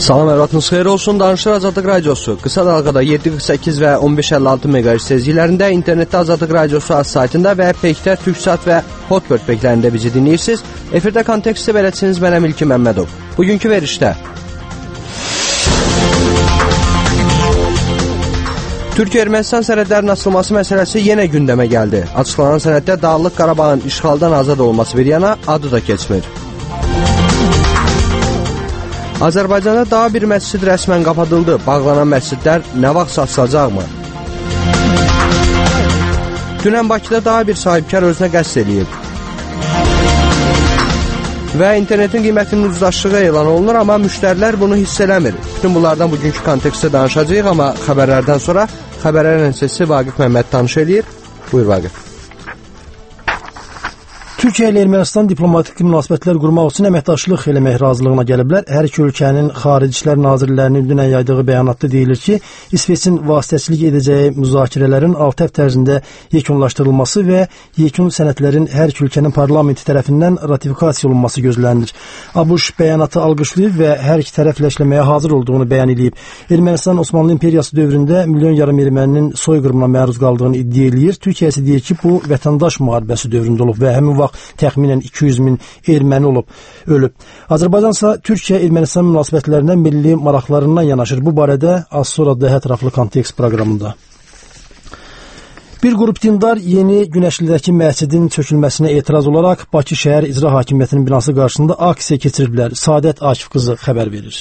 Salam, əvratınız xeyir olsun. Danışır Azadlıq Radiosu. Qısa dalğada 748 və 1556 MHz tezliklərində, internetdə Azadlıq Radiosu az saytında və Peykdə, Türksat və Hotbird peyklərində bizi dinləyirsiniz. Efirdə konteksti bələdçiniz mənəm İlki Məmmədov. Bugünkü verişdə Türkiyə-Ermənistan sərhədlərinin açılması məsələsi yenə gündəmə gəldi. Açıqlanan sənəddə Dağlıq Qarabağın işğaldan azad olması bir yana adı da keçmir. Azərbaycanda daha bir məscid rəsmən qapadıldı. Bağlanan məscidlər nə vaxt açılacaqmı? Dünən Bakıda daha bir sahibkar özünə qəsd edib. Və internetin qiymətinin ucuzlaşdığı elan olunur, amma müştərilər bunu hiss eləmir. Bütün bunlardan bugünkü kontekstdə danışacağıq, amma xəbərlərdən sonra xəbərlərin sesi Vaqif Məmməd tanış edir. Buyur Vaqif. Türkiyə ilə Ermənistan diplomatik münasibətlər qurmaq üçün əməkdaşlıq eləmək razılığına gəliblər. Hər iki ölkənin Xarici İşlər Nazirlərinin dünən yaydığı bəyanatda deyilir ki, İsveçin vasitəçilik edəcəyi müzakirələrin 6 həftə ərzində yekunlaşdırılması və yekun sənədlərin hər iki ölkənin parlamenti tərəfindən ratifikasiya olunması gözlənilir. ABŞ bəyanatı alqışlayıb və hər iki tərəflə işləməyə hazır olduğunu bəyan edib. Ermənistan Osmanlı İmperiyası dövründə milyon yarım erməninin soyqırımına məruz qaldığını iddia edir. Türkiyə isə deyir ki, bu vətəndaş müharibəsi dövründə olub və həmin vaxt təxminən 200 min erməni ölüb. Azərbaycan isə Türkiyə-Ermənistan münasibətlərinə milli maraqlarından yanaşır. Bu barədə az sonra daha ətraflı kontekst proqramında. Bir qrup dindar yeni Günəşlidəki məscidin çökülməsinə etiraz olaraq Bakı şəhər icra hakimiyyətinin binası qarşısında aksiya keçiriblər. Sadət Akif qızı xəbər verir.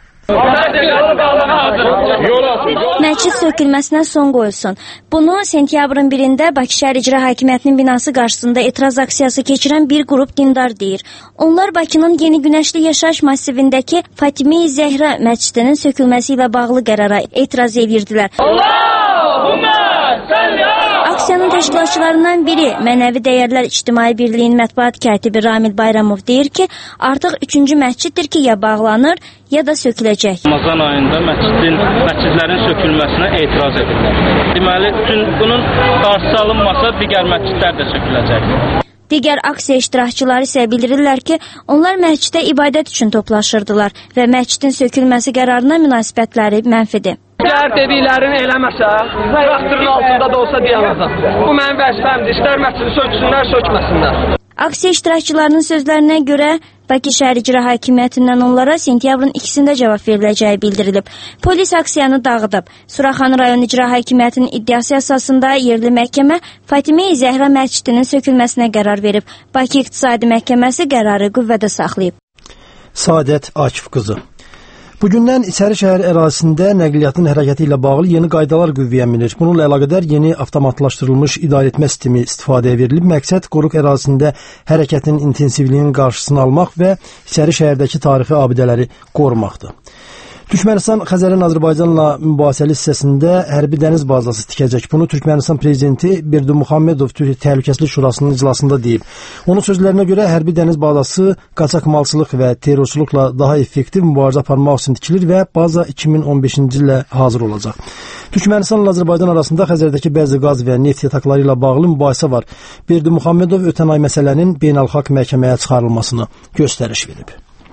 Məscid sökülməsinə son qoyulsun. Bunu sentyabrın 1-də Bakı şəhər icra hakimiyyətinin binası qarşısında etiraz aksiyası keçirən bir qrup dindar deyir. Onlar Bakının Yeni Günəşli yaşayış massivindəki Fatime-i Zəhra məscidinin sökülməsi ilə bağlı qərara etiraz edirdilər. Aksiyanın təşkilatçılarından biri Mənəvi Dəyərlər İctimai Birliyinin mətbuat katibi Ramil Bayramov deyir ki, artıq 3-cü məsciddir ki, ya bağlanır, ya da söküləcək. Ramazan ayında məscidlərin sökülməsinə etiraz edirlər. Deməli, bunun qarşısı alınmasa digər məscidlər də söküləcək. Digər aksiya iştirakçıları isə bildirirlər ki, onlar məscidə ibadət üçün toplaşırdılar və məscidin sökülməsi qərarına münasibətləri mənfidir. Əgər dediklərini eləməsə, traktörün altında da olsa dayanacaq. Bu mənim vəzifəmdir. İstər məscidi söksünlər, sökməsinlər. Aksiya iştirakçılarının sözlərinə görə Bakı şəhər icra hakimiyyətindən onlara sentyabrın 2-də cavab veriləcəyi bildirilib. Polis aksiyanı dağıdıb. Suraxanı rayon icra hakimiyyətinin iddiası əsasında yerli məhkəmə Fatime-i Zəhra məscidinin sökülməsinə qərar verib. Bakı İqtisadi Məhkəməsi qərarı qüvvədə saxlayıb. Sadət Akif qızı. Bugündən İçəri şəhər ərazisində nəqliyyatın hərəkəti ilə bağlı yeni qaydalar qüvvəyə minir. Bununla əlaqədar yeni avtomatlaşdırılmış idarəetmə sistemi istifadəyə verilib. Məqsəd qoruq ərazisində hərəkətin intensivliyinin qarşısını almaq və İçəri şəhərdəki tarixi abidələri qorumaqdır. Türkmənistan Xəzərin Azərbaycanla mübahisəli hissəsində hərbi dəniz bazası tikəcək. Bunu Türkmənistan prezidenti Berdimuhamedov Türkiyə Təhlükəsizlik Şurasının iclasında deyib. Onun sözlərinə görə hərbi dəniz bazası qaçaqmalçılıq və terrorçuluqla daha effektiv mübarizə aparmaq üçün tikilir və baza 2015-ci ildə hazır olacaq. Türkmənistanla Azərbaycan arasında Xəzərdəki bəzi qaz və neft yataqları ilə bağlı mübahisə var. Berdimuhamedov ötən ay məsələnin beynəlxalq məhkəməyə çıxarılmasını göstəriş verib.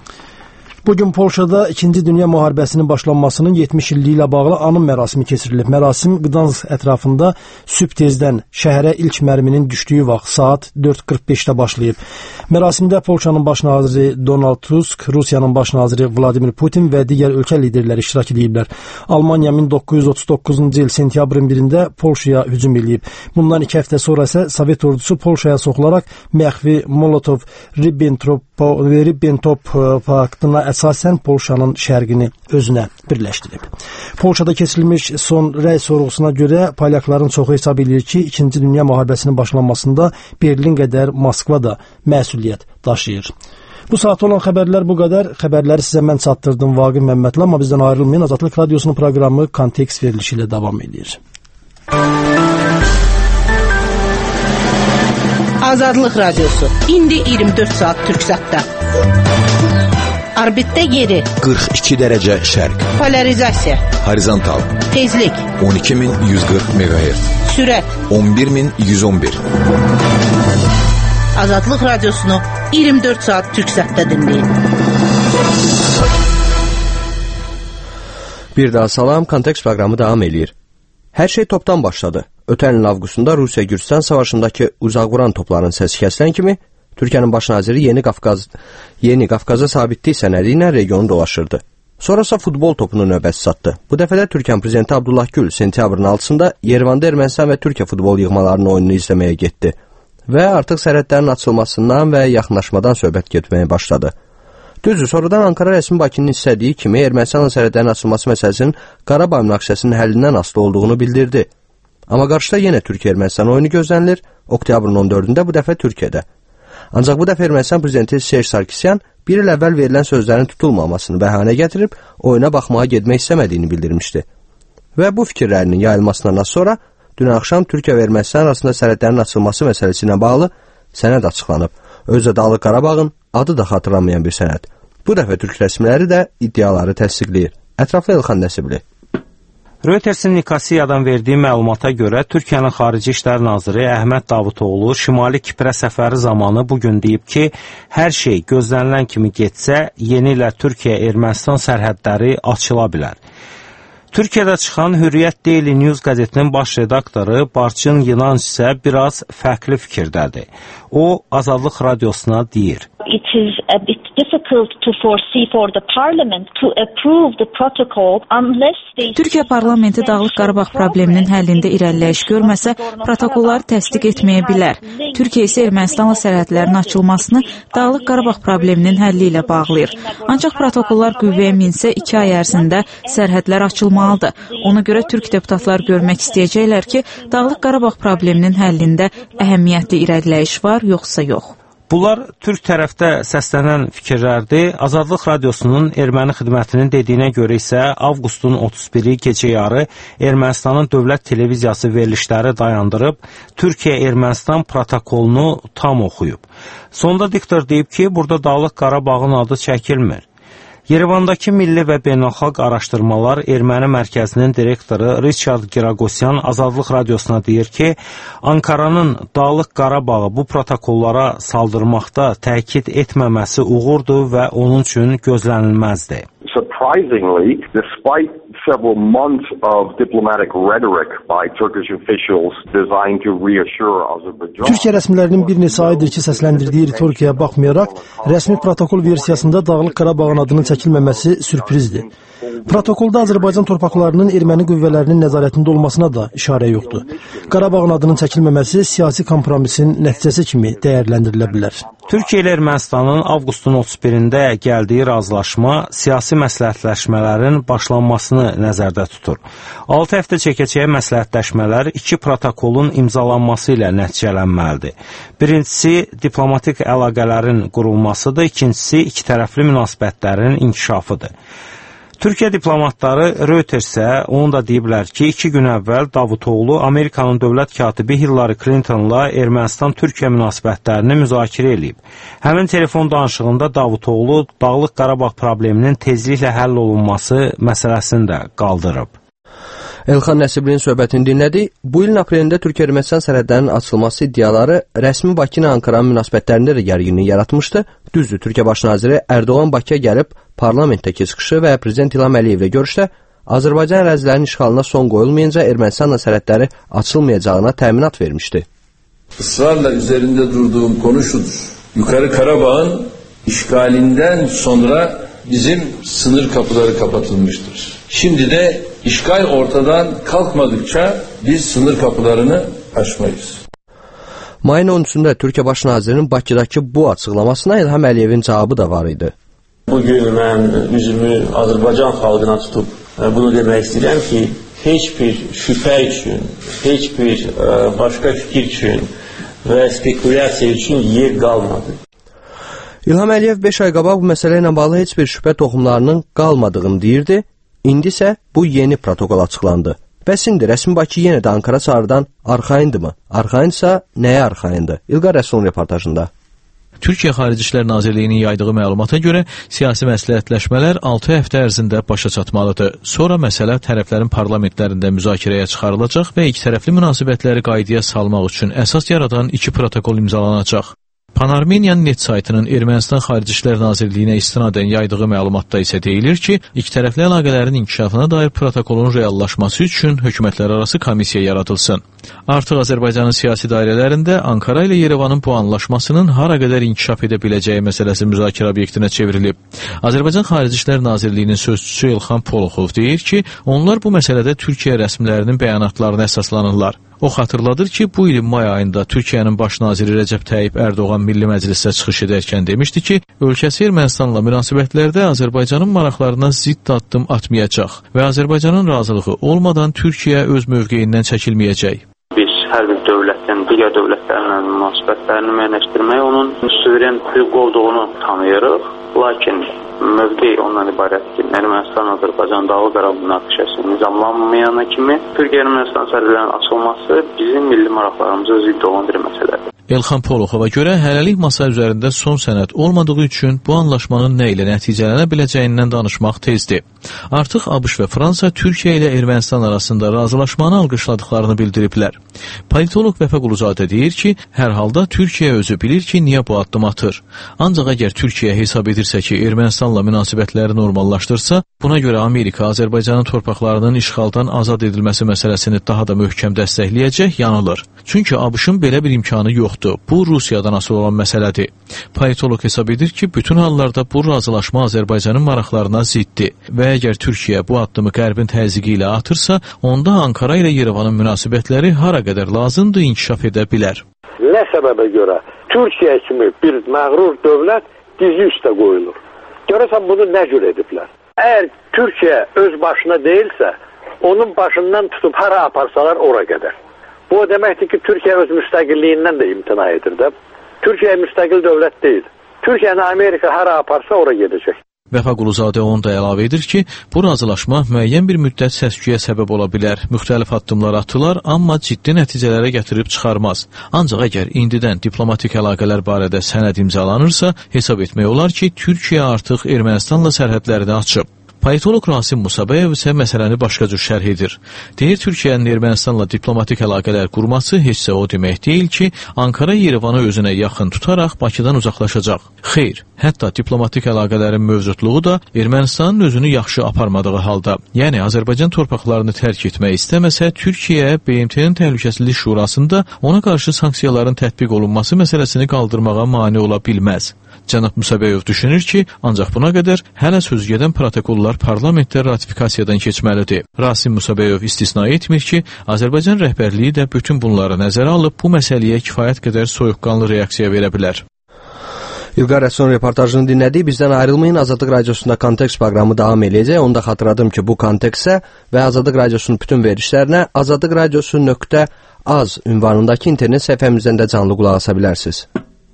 Bugün Polşada 2-ci Dünya müharibəsinin başlanmasının 70 illiyi ilə bağlı anım mərasimi keçirilib. Mərasim Qdansk ətrafında sübh tezdən şəhərə ilk mərminin düşdüyü vaxt saat 4:45-də başlayıb. Mərasimdə Polşanın baş naziri Donald Tusk, Rusiyanın baş naziri Vladimir Putin və digər ölkə liderləri iştirak ediblər. Almaniya 1939-cu il sentyabrın 1-də Polşaya hücum edib. Bundan 2 həftə sonra isə Sovet ordusu Polşaya soxularaq məxfi Molotov-Ribbentrop paktına əsasən Polşanın şərqini özünə birləşdirib. Polşada keçirilmiş son rəy sorğusuna görə polyakların çoxu hesab edir ki, 2-ci Dünya müharibəsinin başlanmasında Berlin qədər Moskva da məsuliyyət daşıyır. Bu saat olan xəbərlər bu qədər. Xəbərləri sizə mən çatdırdım Vaqif Məmmədli, amma bizdən ayrılmayın. Azadlıq Radiosunun proqramı kontekst verilişi ilə davam edir. Azadlıq Radiosu. İndi 24 saat Türksatda. Orbitdə yeri 42 dərəcə şərq. Polarizasiya. Horizontal. Tezlik 12140 MHz. Sürət 11111. Azadlıq Radiosunu 24 saat Türksatda dinləyin. Bir daha salam, Kontekst proqramı davam eləyir. Hər şey topdan başladı. Ötən il avqustunda Rusiya-Gürcistan savaşındakı uzaq vuran topların səsi kəsilən kimi, Türkiyənin baş naziri Yeni Qafqaza sabitlik sənədi ilə regionu dolaşırdı. Sonrasa futbol topunu növbəsi satdı. Bu dəfə də Türkiyə prezidenti Abdullah Gül sentyabrın 6-sında Yerevanda Ermənistan və Türkiyə futbol yığmalarının oyununu izləməyə getdi və artıq sərhədlərin açılmasından və yaxınlaşmadan söhbət getməyə başladı. Düzdür, sonradan Ankara rəsmi Bakının istədiyi kimi Ermənistanla sərhədlərin açılması məsələsinin Qarabağ münaqişəsinin həllindən asılı olduğunu bildirdi. Amma qarşıda yenə Türkiyə-Ermənistan oyunu gözlənilir, oktyabrın 14-də bu dəfə Türkiyədə. Ancaq bu dəfə Ermənistan prezidenti Serj Sarkisyan bir il əvvəl verilən sözlərin tutulmamasını bəhanə gətirib oyuna baxmağa getmək istəmədiyini bildirmişdi. Və bu fikirlərinin yayılmasından sonra dün axşam Türkiyə və Ermənistan arasında sərhədlərin açılması məsələsi ilə bağlı sənəd açıqlanıb. Özdə Dağlıq Qarabağın adı da xatırlanmayan bir sənəd. Bu dəfə türk rəsmiləri də iddiaları təsdiqləyir. Ətraflı Elxan Nəsibli. Reutersin Nikosiyadan verdiyi məlumata görə Türkiyənin Xarici İşlər Naziri Əhməd Davutoğlu Şimali Kiprə səfəri zamanı bugün deyib ki, hər şey gözlənilən kimi getsə, yeni ilə Türkiyə-Ermənistan sərhədləri açıla bilər. Türkiyədə çıxan Hürriyyət Daily News qəzetinin baş redaktoru Barçın Yınanc isə biraz fərqli fikirdədir. O, Azadlıq Radiosuna deyir. It is a bit difficult to foresee for the parliament to approve the protocol unless they... Türkiyə parlamenti Dağlıq Qarabağ probleminin həllində irəliləyiş görməsə, protokolları təsdiq etməyə bilər. Türkiyə isə Ermənistanla sərhədlərin açılmasını Dağlıq Qarabağ probleminin həlli ilə bağlayır. Ancaq protokollar qüvvəyə minsə 2 ay ərzində sərhədlər açılmalıdır. Ona görə türk deputatlar görmək istəyəcəklər ki, Dağlıq Qarabağ probleminin həllində əhəmiyyətli irəliləyiş var, yoxsa yox. Bunlar türk tərəfdə səslənən fikirlərdir. Azadlıq Radiosunun erməni xidmətinin dediyinə görə isə avqustun 31-i gecə yarı Ermənistanın dövlət televiziyası verilişləri dayandırıb, Türkiyə-Ermənistan protokolunu tam oxuyub. Sonda diktor deyib ki, burada Dağlıq Qarabağın adı çəkilmir. Yerevandakı Milli və Beynəlxalq Araşdırmalar Erməni Mərkəzinin direktoru Richard Giragosyan Azadlıq Radiosuna deyir ki, Ankaranın Dağlıq Qarabağı bu protokollara saldırmaqda təkid etməməsi uğurdur və onun üçün gözlənilməzdir. Surprisingly, despite several months of diplomatic rhetoric by Turkish officials designed to reassure Azerbaijan. Türkiyə rəsmilərinin bir neçə aydır ki, səsləndirdiyi ritorikaya baxmayaraq, rəsmi protokol versiyasında Dağlıq Qarabağın adının çəkilməməsi sürprizdir. Protokolda Azərbaycan torpaqlarının erməni qüvvələrinin nəzarətində olmasına da işarə yoxdur. Qarabağın adının çəkilməməsi siyasi kompromisin nəticəsi kimi dəyərləndirilə bilər. Türkiyə ilə Ermənistanın avqustun 31-də gəldiyi razılaşma siyasi məsləhətləşmələrin başlanmasını nəzərdə tutur. 6 həftə çəkəcəyi məsləhətləşmələr 2 protokolun imzalanması ilə nəticələnməlidir. Birincisi, diplomatik əlaqələrin qurulmasıdır, ikincisi, ikitərəfli münasibətlərin inkişafıdır. Türkiyə diplomatları Reutersə onu da deyiblər ki, 2 gün əvvəl Davutoğlu Amerikanın dövlət katibi Hillary Clintonla Ermənistan-Türkiyə münasibətlərini müzakirə edib. Həmin telefon danışığında Davutoğlu Dağlıq Qarabağ probleminin tezliklə həll olunması məsələsini də qaldırıb. Elxan Nəsiblinin söhbətini dinlədik. Bu ilin aprelində Türkiyə-Ermənistan sərhədlərinin açılması iddiaları rəsmi Bakı ilə Ankaranın münasibətlərində də gərginlik yaratmışdı. Düzdür, Türkiyə baş naziri Ərdoğan Bakıya gəlib parlamentdəki çıxışı və prezident İlham Əliyevlə görüşdə Azərbaycan ərazilərinin işğalına son qoyulmayınca Ermənistanla sərhədləri açılmayacağına təminat vermişdi. Israrla üzerinde durduğum konu şudur. Yukarı Karabağ'ın işgalinden sonra bizim sınır kapıları kapatılmıştır. Şimdi de işgal ortadan kalkmadıkça biz sınır kapılarını açmayız. Mayın 13-də Türkiyə baş nazirinin Bakıdakı bu açıqlamasına İlham Əliyevin cavabı da var idi. Bugün mən üzümü Azərbaycan xalqına tutub bunu demək istəyirəm ki, heç bir şübhə üçün, heç bir başqa fikir üçün və spekulyasiya üçün yer qalmadı. İlham Əliyev 5 ay qabaq bu məsələ ilə bağlı heç bir şübhə toxumlarının qalmadığını deyirdi. İndi isə bu yeni protokol açıqlandı. Bəs indi rəsmi Bakı yenə də Ankara çağrıdan arxayındır mı? Arxayınsa nəyə arxayındır? İlqar Rəsulun reportajında. Türkiyə Xarici İşlər Nazirliyinin yaydığı məlumata görə siyasi məsləhətləşmələr 6 həftə ərzində başa çatmalıdır. Sonra məsələ tərəflərin parlamentlərində müzakirəyə çıxarılacaq və ikitərəfli münasibətləri qaydaya salmaq üçün əsas yaradan 2 protokol imzalanacaq. Pan-Armenian net saytının Ermənistan Xarici İşlər Nazirliyinə istinadən yaydığı məlumatda isə deyilir ki, ikitərəfli əlaqələrin inkişafına dair protokolun reallaşması üçün hökumətlərarası komissiya yaradılsın. Artıq Azərbaycanın siyasi dairələrində Ankara ilə Yerevanın bu anlaşmasının hara qədər inkişaf edə biləcəyi məsələsi müzakirə obyektinə çevrilib. Azərbaycan Xarici İşlər Nazirliyinin sözçüsü İlxan Poluxov deyir ki, onlar bu məsələdə Türkiyə rəsmilərinin bəyanatlarına əsaslanırlar. O xatırladır ki, bu ilin may ayında Türkiyənin baş naziri Rəcəb Tayyip Ərdoğan Milli Məclisə çıxış edərkən demişdi ki, ölkəsi Ermənistanla münasibətlərdə Azərbaycanın maraqlarına zidd addım atmayacaq və Azərbaycanın razılığı olmadan Türkiyə öz mövqeyindən çəkilməyəcək. Biz hər bir dövlətin digər dövlətlərlə münasibətlərini müəyyənləşdirmək, onun suveren hüquq olduğunu tanıyırıq. Lakin mövqe ondan ibarət ki, Ermənistan-Azərbaycan Dağlıq Qarabağ münaqişəsi nizamlanmayana kimi Türkiyə-Ermənistan sərhədlərinin açılması bizim milli maraqlarımıza zidd olan bir məsələdir. Elxan Poluxova görə hələlik masa üzərində son sənəd olmadığı üçün bu anlaşmanın nə ilə nəticələnə biləcəyindən danışmaq tezdir. Artıq ABŞ və Fransa Türkiyə ilə Ermənistan arasında razılaşmanı alqışladıqlarını bildiriblər. Politoloq Vəfa Quluzadə deyir ki, hər halda Türkiyə özü bilir ki, niyə bu addım atır. Ancaq əgər Türkiyə hesab edirsə ki, Ermənistanla münasibətləri normallaşdırsa, buna görə Amerika Azərbaycanın torpaqlarının işğaldan azad edilməsi məsələsini daha da möhkəm dəstəkləyəcək, yanılır. Çünki ABŞ-ın belə bir imkanı yoxdur. Bu Rusiyadan asılı olan məsələdir. Politoloq hesab edir ki, bütün hallarda bu razılaşma Azərbaycanın maraqlarına ziddir və əgər Türkiyə bu addımı Qərbin təzyiqi ilə atırsa, onda Ankara ilə Yerevanın münasibətləri hara qədər lazımdır inkişaf edə bilər. Nə səbəbə görə Türkiyə kimi bir məğrur dövlət dizi üstə qoyulur? Görəsən bunu nə cür ediblər? Əgər Türkiyə öz başına deyilsə, onun başından tutub hara aparsalar ora qədər. Bu o deməkdir ki, Türkiyə öz müstəqilliyindən də imtina edir də. Türkiyə müstəqil dövlət deyil. Türkiyəni Amerika hara aparsa ora gedəcək. Vəfa Quluzadə onu da əlavə edir ki, bu razılaşma müəyyən bir müddət səs-küyə səbəb ola bilər. Müxtəlif addımlar atılar, amma ciddi nəticələrə gətirib çıxarmaz. Ancaq əgər indidən diplomatik əlaqələr barədə sənəd imzalanırsa, hesab etmək olar ki, Türkiyə artıq Ermənistanla sərhədlərini açıb. Politoloq Rasim Musabəyev isə məsələni başqa cür şərh edir. Deyir, Türkiyənin Ermənistanla diplomatik əlaqələr qurması heç də o demək deyil ki, Ankara Yerevanı özünə yaxın tutaraq Bakıdan uzaqlaşacaq. Xeyr, hətta diplomatik əlaqələrin mövcudluğu da Ermənistanın özünü yaxşı aparmadığı halda, yəni Azərbaycan torpaqlarını tərk etmək istəməsə, Türkiyə BMT-nin Təhlükəsizlik Şurasında ona qarşı sanksiyaların tətbiq olunması məsələsini qaldırmağa mane ola bilməz. Cənab Musabəyev düşünür ki, ancaq buna qədər hələ sözügedən protokollar parlamentdə ratifikasiyadan keçməlidir. Rasim Musabəyev istisna etmir ki, Azərbaycan rəhbərliyi də bütün bunları nəzərə alıb bu məsələyə kifayət qədər soyuqqanlı reaksiya verə bilər. İlqar Rəsson reportajını dinlədik. Bizdən ayrılmayın. Azadlıq Radiosunda Kontekst proqramı davam edəcək. Onu da xatırladım ki, bu Kontekstə və Azadlıq Radiosunun bütün verilişlərinə azadlıqradiosu.az ünvanındakı internet səhifəmizdən də canlı qulaq asa bilərsiniz.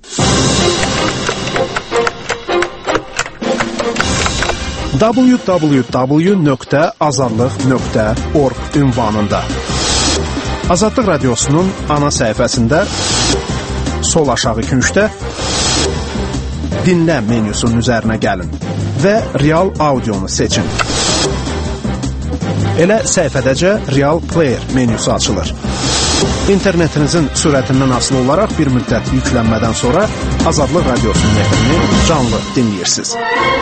www.azadlıq.org ünvanında Azadlıq Radiosunun ana səhifəsində sol aşağı küncdə dinlə menyusunun üzərinə gəlin və Real Audionu seçin. Elə səhifədəcə Real Player menyusu açılır. İnternetinizin sürətindən asılı olaraq bir müddət yüklənmədən sonra Azadlıq Radiosunun efrini canlı dinləyirsiniz.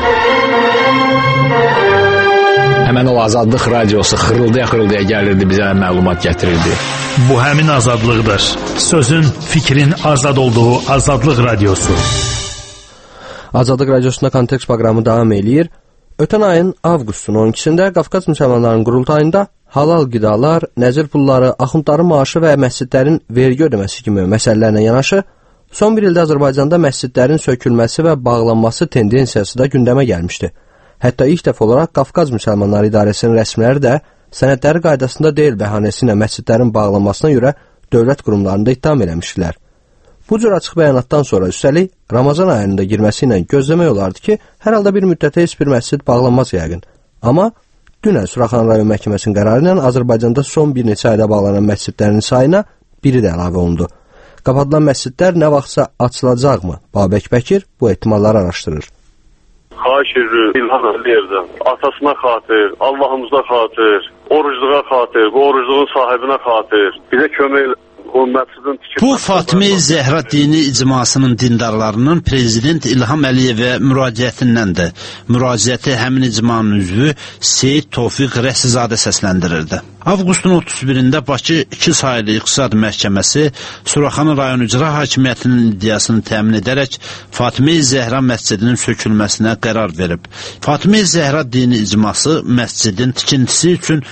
Həmən o Azadlıq Radiosu xırıldaya gəlirdi, bizə məlumat gətirirdi. Bu həmin azadlıqdır. Sözün, fikrin azad olduğu Azadlıq Radiosu. Azadlıq Radiosunda Kontekst proqramı davam eləyir. Ötən ayın avqustun 12-sində Qafqaz müsəlmanlarının qurultayında halal qidalar, nəzir pulları, axundların maaşı və məscidlərin vergi ödəməsi kimi məsələlərlə yanaşı, son bir ildə Azərbaycanda məscidlərin sökülməsi və bağlanması tendensiyası da gündəmə gəlmişdi. Hətta ilk dəfə olaraq Qafqaz müsəlmanları idarəsinin rəsmiləri də sənədləri qaydasında deyil bəhanəsi ilə məscidlərin bağlanmasına görə dövlət qurumlarında ittiham eləmişdilər. Bu cür açıq bəyanatdan sonra üstəlik Ramazan ayında girməsi ilə gözləmək olardı ki, hər halda bir müddətə heç bir məscid bağlanmaz yəqin. Amma dünən Suraxanı rayon məhkəməsinin qərarı ilə Azərbaycanda son bir neçə ayda bağlanan məscidlərin sayına biri də əlavə olundu. Qapadılan məscidlər nə vaxtsa açılacaqmı? Babək Bəkir bu ehtimalları araşdırır. Xahiş edirik İlham Əliyevdən, atasına xatir, Allahımıza xatir, orucluğa xatir, bu orucluğun sahibinə xatir, bizə kömək o məscidin tikilməsi. Bu Fatime Zəhra dini icmasının dindarlarının prezident İlham Əliyevə müraciətindəndir. Müraciəti həmin icmanın üzvü Seyid Tofiq Rəsizadə səsləndirirdi. Avqustun 31-də Bakı 2 saylı İqtisad Məhkəməsi Suraxanı rayon icra hakimiyyətinin iddiasını təmin edərək Fatime Zəhra məscidinin sökülməsinə qərar verib. Fatime Zəhra dini icması məscidin tikintisi üçün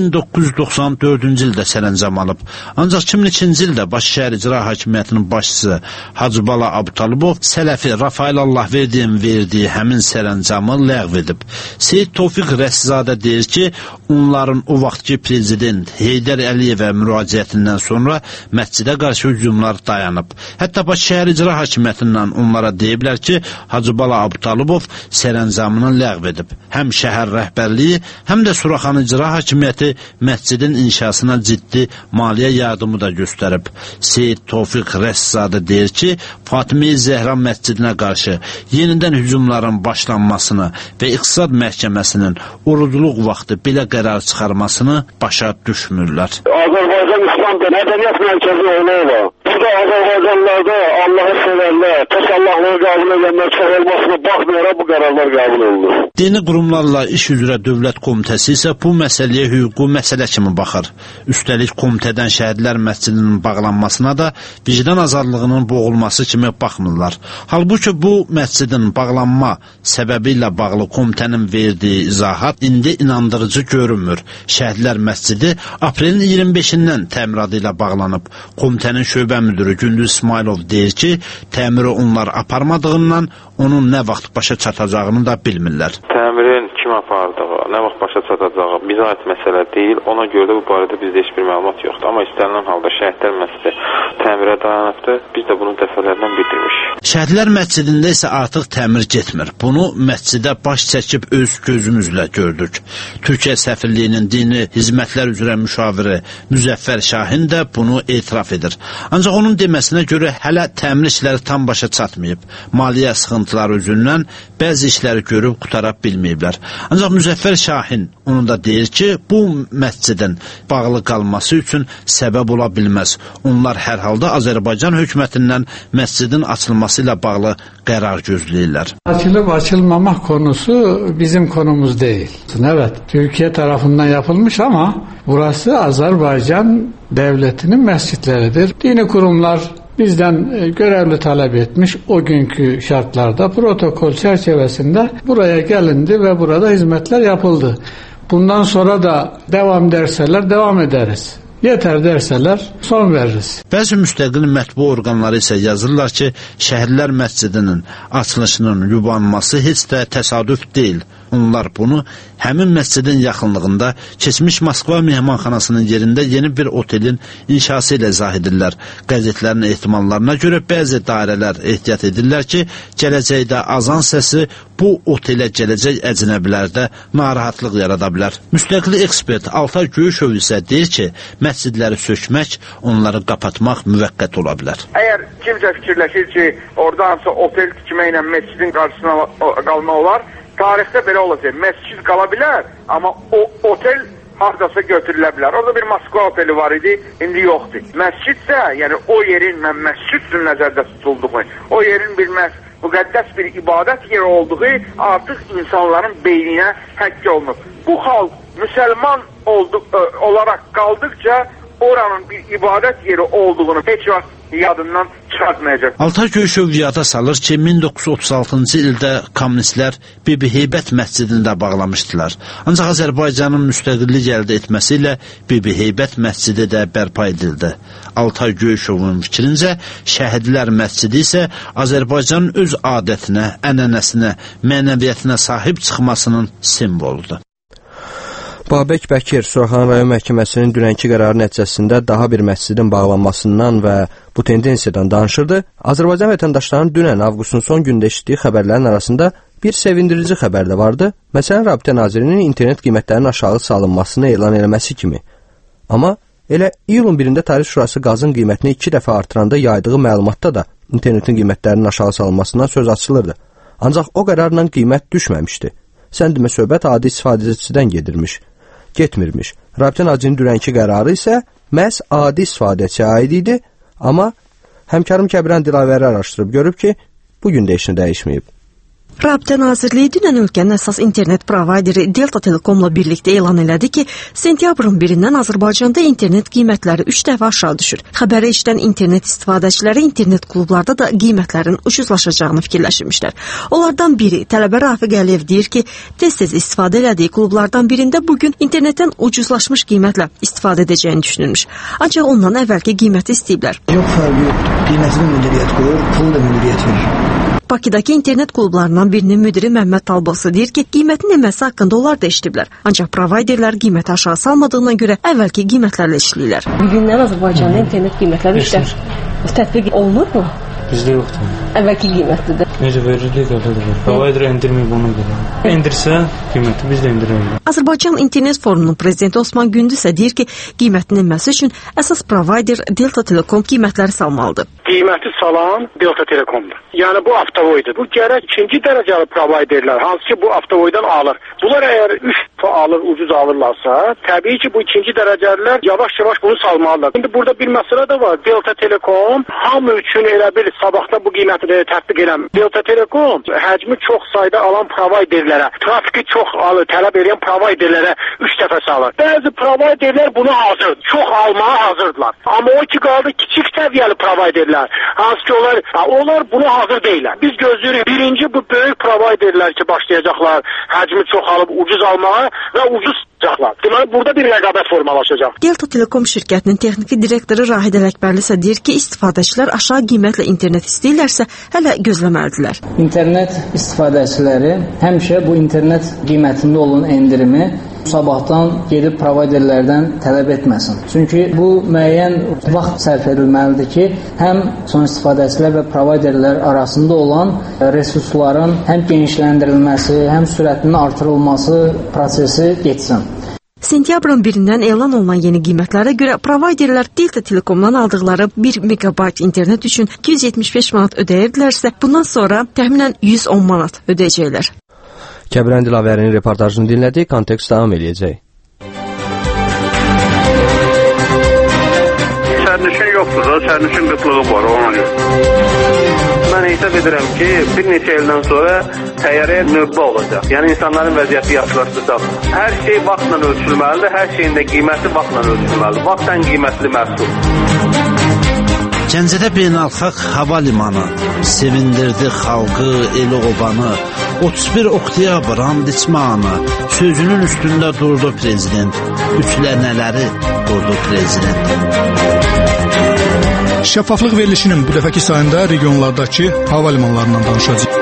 1994-cü ildə sərəncam alıb. Ancaq 2002-ci ildə Bakı şəhər icra hakimiyyətinin başçısı Hacıbala Abtalıbov Sələfi Rafael Allahverdiyevin verdiyi həmin sərəncamı ləğv edib. Seyid Tofiq Rəsizadə deyir ki, onların o vaxtki prezident Heydər Əliyevə müraciətindən sonra məscidə qarşı hücumlar dayanıb. Hətta Bakı şəhər icra hakimiyyətindən onlara deyiblər ki, Hacıbala Abtalıbov sərəncamını ləğv edib. Həm şəhər rəhbərliyi, həm də Suraxanı icra hakimiyyəti məscidin inşasına ciddi maliyyə yardımı da göstərib. Seyid Tofiq Rəsizadə deyir ki, Fatime Zəhra məscidinə qarşı yenidən hücumların başlanmasını və İqtisad Məhkəməsinin oruculuq vaxtı belə qərar çıxarmasını başa düşmürlər. Azərbaycan İslam Mədəniyyət Mərkəzi ola. Burada Azərbaycanlarda Allahı sevərlər, tək Allahlığı qəbul edənlər çox olmasına baxmayaraq bu qərarlar qəbul olunur. Dini qurumlarla iş üzrə Dövlət Komitəsi isə bu məsələyə hüquqi məsələ kimi baxır. Üstəlik komitədən Şəhidlər məscidinin bağlanmasına da vicdan azadlığının boğulması kimi baxmırlar. Halbuki bu məscidin bağlanma səbəbi ilə bağlı komitənin verdiyi izahat indi inandırıcı görünmür. Şəhidlər məscidi aprelin 25-dən təmiradı ilə bağlanıb. Komitənin şöbə müdürü Gündüz İsmailov deyir ki, təmiri onlar aparmadığından onun nə vaxt başa çatacağını da bilmirlər. Təmirin kim apardığı, nə vaxt başa çatacağı bizə aid məsələ deyil. Ona görə də bu barədə bizdə heç bir məlumat yoxdur. Amma istənilən halda Şəhidlər məscidi təmirə dayanıbdır. Biz də bunu dəfələrlə bildirmişik. Şəhidlər məscidində isə artıq təmir getmir. Bunu məscidə baş çəkib öz gözümüzlə gördük. Türkiyə səfirliyinin dini hizmətlər üzrə müşaviri Müzəffər Şahin də bunu etiraf edir. Ancaq onun deməsinə görə hələ təmir işləri tam başa çatmayıb. Maliyyə sıxıntıları üzündən bəzi işləri görüb qutara bilməyiblər. Ancaq Müzəffər Şahin onu da deyir ki, bu məscidin bağlı qalması üçün səbəb ola bilməz. Onlar hər halda Azərbaycan hökumətindən məscidin açılması ilə bağlı qərar gözləyirlər. Açılıb açılmamaq konusu bizim konumuz değil. Evet, Türkiye tarafından yapılmış ama burası Azerbaycan devletinin mescitleridir. Dini kurumlar bizden görevli talep etmiş, o günkü şartlarda protokol çerçevesinde buraya gelindi ve burada hizmetler yapıldı. Bundan sonra da devam derseler devam ederiz. Yeter derselər son veririz. Bəzi müstəqil mətbu orqanları isə yazırlar ki, Şəhidlər məscidinin açılışının yubanması heç də təsadüf deyil. Onlar bunu həmin məscidin yaxınlığında keçmiş Moskva mehmanxanasının yerində yeni bir otelin inşası ilə izah edirlər. Qəzetlərin ehtimallarına görə bəzi dairələr ehtiyat edirlər ki, gələcəkdə azan səsi bu otelə gələcək əcnəbilərdə narahatlıq yarada bilər. Müstəqil ekspert Altay Göyüşov isə deyir ki, məscidləri sökmək, onları qapatmaq müvəqqət ola bilər. Əgər kimsə fikirləşir ki, orada hansısa otel tikməklə məscidin qarşısına qalma olar, tarixdə belə olacaq. Məscid qala bilər, amma o otel hardasa götürülə bilər. Orada bir Moskva oteli var idi, indi yoxdur. Məscidsə, yəni o yerin məscid üçün nəzərdə tutulduğu, o yerin bir müqəddəs bir ibadət yeri olduğu artıq insanların beyninə həkk olunub. Bu xalq müsəlman olaraq qaldıqca oranın bir ibadət yeri olduğunu heç vaxt yadından çıxartmayacaq. Altay Göyüşov yada salır ki, 1936-cı ildə kommunistlər Bibi Heybət məscidini də bağlamışdılar. Ancaq Azərbaycanın müstəqillik əldə etməsi ilə Bibi Heybət məscidi də bərpa edildi. Altay Göyüşovun fikrincə, Şəhidlər məscidi isə Azərbaycanın öz adətinə, ənənəsinə, mənəviyyətinə sahib çıxmasının simvoludur. Babək Bəkir Suraxanı rayon məhkəməsinin dünənki qərarı nəticəsində daha bir məscidin bağlanmasından və bu tendensiyadan danışırdı. Azərbaycan vətəndaşlarının dünən avqustun son gündə eşitdiyi xəbərlərin arasında bir sevindirici xəbər də vardı. Məsələn, Rabitə Nazirinin internet qiymətlərinin aşağı salınmasını elan eləməsi kimi. Amma elə iyulun 1-də Tarif Şurası qazın qiymətini 2 dəfə artıranda yaydığı məlumatda da internetin qiymətlərinin aşağı salınmasından söz açılırdı. Ancaq o qərarla qiymət düşməmişdi. Sən demə söhbət adi istifadəçidən gedirmiş. getmirmiş. Rabitə Nazirinin dünənki qərarı isə məhz adi istifadəçiyə aid idi, amma həmkarım Kəbirən Dilavəri araşdırıb görüb ki, bugün də heç nə dəyişməyib. Rabitə Nazirliyi dünən ölkənin əsas internet provayderi Delta Telekomla birlikdə elan elədi ki, sentyabrın 1-dən Azərbaycanda internet qiymətləri 3 dəfə aşağı düşür. Xəbəri eşidən internet istifadəçiləri internet klublarda da qiymətlərin ucuzlaşacağını fikirləşirmişlər. Onlardan biri tələbə Rafiq Əliyev deyir ki, tez-tez istifadə elədiyi klublardan birində bugün internetdən ucuzlaşmış qiymətlə istifadə edəcəyini düşünülmüş. Ancaq ondan əvvəlki qiyməti istəyiblər. Yox, fərqi yoxdur. Qiymətini müdiriyyət qoyur, pulu da müdiriyyət verir. Bakıdakı internet klublarından birinin müdiri Məhəmməd Talbosu deyir ki, qiymətin enməsi haqqında onlar da eşitiblər. Ancaq provayderlər qiyməti aşağı salmadığına görə əvvəlki qiymətlərlə işləyirlər. Bugündən Azərbaycanda internet qiymətləri tətbiq olunurmu? Bizdə yoxdur. Əvvəlki qiymətlidir. Necə verirdik, öyle də verir. Provayder endirməyib ona görə. Endirsə qiyməti biz də endirərik. Azərbaycan İnternet Forumunun prezidenti Osman Gündüz isə deyir ki, qiymətin enməsi üçün əsas provayder Delta Telekom qiymətləri salmalıdır. Qiyməti salan Delta Telekomdur. Yəni bu avtovoydur. Bu gərək ikinci dərəcəli provayderlər, hansı ki bu avtovoydan alır. Bunlar əgər 3 alır, ucuz alırlarsa, təbii ki bu ikinci dərəcəlilər yavaş-yavaş bunu salmalılar. İndi burada bir məsələ də var. Delta Telekom hamı üçün elə bir sabahda bu qiymətini tətbiq eləmir. Delta Telekom həcmi çox sayda alan provayderlərə, trafiki çox tələb edən provayderlərə 3 dəfə salır. Bəzi provayderlər buna hazır, çox almağa hazırdılar. Amma o ki qaldı kiçik səviyyəli provayderlər, hansı ki onlar buna hazır deyilər. Biz gözləyirik birinci bu böyük provayderlər ki başlayacaqlar həcmi çox alıb ucuz almağa və ucuz satacaqlar. Deməli burada bir rəqabət formalaşacaq. Delta Telekom şirkətinin texniki direktoru Rahid Ələkbərli isə deyir ki, istifadəçilər aşağı qiymətlə internet istəyirlərsə, hələ gözləməlidirlər. İnternet istifadəçiləri həmişə bu internet qiymətində olan endirimi sabahdan gedib provayderlərdən tələb etməsin. Çünki bu müəyyən vaxt sərf edilməlidir ki, həm son istifadəçilər və provayderlər arasında olan resursların həm genişləndirilməsi, həm sürətinin artırılması prosesi getsin. Sentyabrın 1-dən elan olunan yeni qiymətlərə görə provayderlər Delta Telekomdan aldıqları 1 megabayt internet üçün 275 manat ödəyirdilərsə, bundan sonra təxminən 110 manat ödəyəcəklər. Kəbirən Dilavərinin reportajını dinlədik, kontekst davam edəcək. Sərnişin yoxdur da, sərnişin qıtlığı var ona görə. Mən hesab edirəm ki, bir neçə ildən sonra təyyarəyə növbə olacaq. Yəni insanların vəziyyəti yaxşılaşacaq. Hər şey vaxtla ölçülməlidir, hər şeyin də qiyməti vaxtla ölçülməlidir. Vaxtdan qiymətli məhsul. Gəncədə beynəlxalq hava limanı sevindirdi xalqı, eli obanı. 31 oktyabr and içmə anı, sözünün üstündə durdu prezident. Üçlənələri durdu prezident. Şəffaflıq verilişinin bu dəfəki sayında regionlardakı hava limanlarından danışacağıq.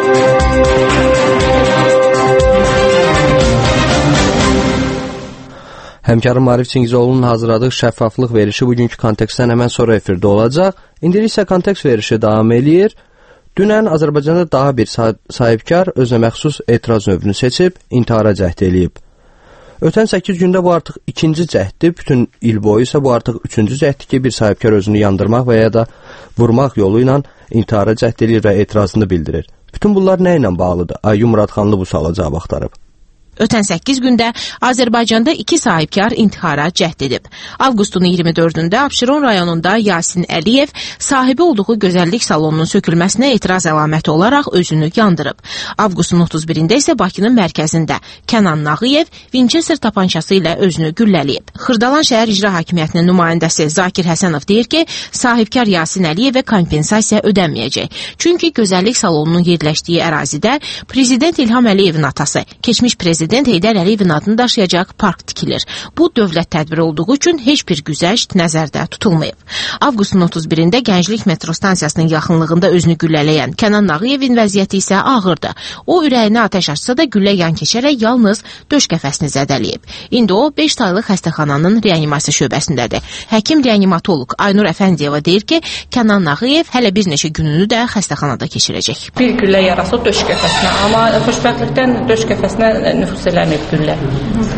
Həmkarım Arif Çingizoğlu'nun hazırladığı şəffaflıq verilişi bugünkü kontekstdən həmən sonra efirdə olacaq. İndi isə kontekst verilişi davam eləyir. Dünən Azərbaycanda daha bir sahibkar özünə məxsus etiraz növünü seçib, intihara cəhd eləyib. Ötən 8 gündə bu artıq ikinci cəhddir, bütün il boyu isə bu artıq üçüncü cəhddir ki, bir sahibkar özünü yandırmaq və ya da vurmaq yolu ilə intihara cəhd eləyir və etirazını bildirir. Bütün bunlar nə ilə bağlıdır? Ayyub Muradxanlı bu suala cavab axtarıb. Ötən 8 gündə Azərbaycanda 2 sahibkar intihara cəhd edib. Avqustun 24-də Abşeron rayonunda Yasin Əliyev sahibi olduğu gözəllik salonunun sökülməsinə etiraz əlaməti olaraq özünü yandırıb. Avqustun 31-də isə Bakının mərkəzində Kənan Nağıyev Winchester tapançası ilə özünü güllələyib. Xırdalan şəhər icra hakimiyyətinin nümayəndəsi Zakir Həsənov deyir ki, sahibkar Yasin Əliyevə kompensasiya ödənməyəcək. Çünki gözəllik salonunun yerləşdiyi ərazidə Prezident İlham Əliyevin atası, keçmiş prezident Heydər Əliyevin adını daşıyacaq park tikilir. Bu dövlət tədbiri olduğu üçün heç bir güzəşt nəzərdə tutulmayıb. Avqustun 31-də Gənclik metro stansiyasının yaxınlığında özünü güllələyən Kənan Nağıyevin vəziyyəti isə ağırdır. O ürəyinə atəş açsa da güllə yan keçərək yalnız döş qəfəsini zədələyib. İndi o 5 taylıq xəstəxananın reanimasiya şöbəsindədir. Həkim reanimatoloq Aynur Əfəndiyeva deyir ki, Kənan Nağıyev hələ bir neçə gününü də xəstəxanada keçirəcək. Bir güllə yarası döş qəfəsinə, amma xoşbəxtlikdən döş qəfəsinə nüfuz eləməyib güllə.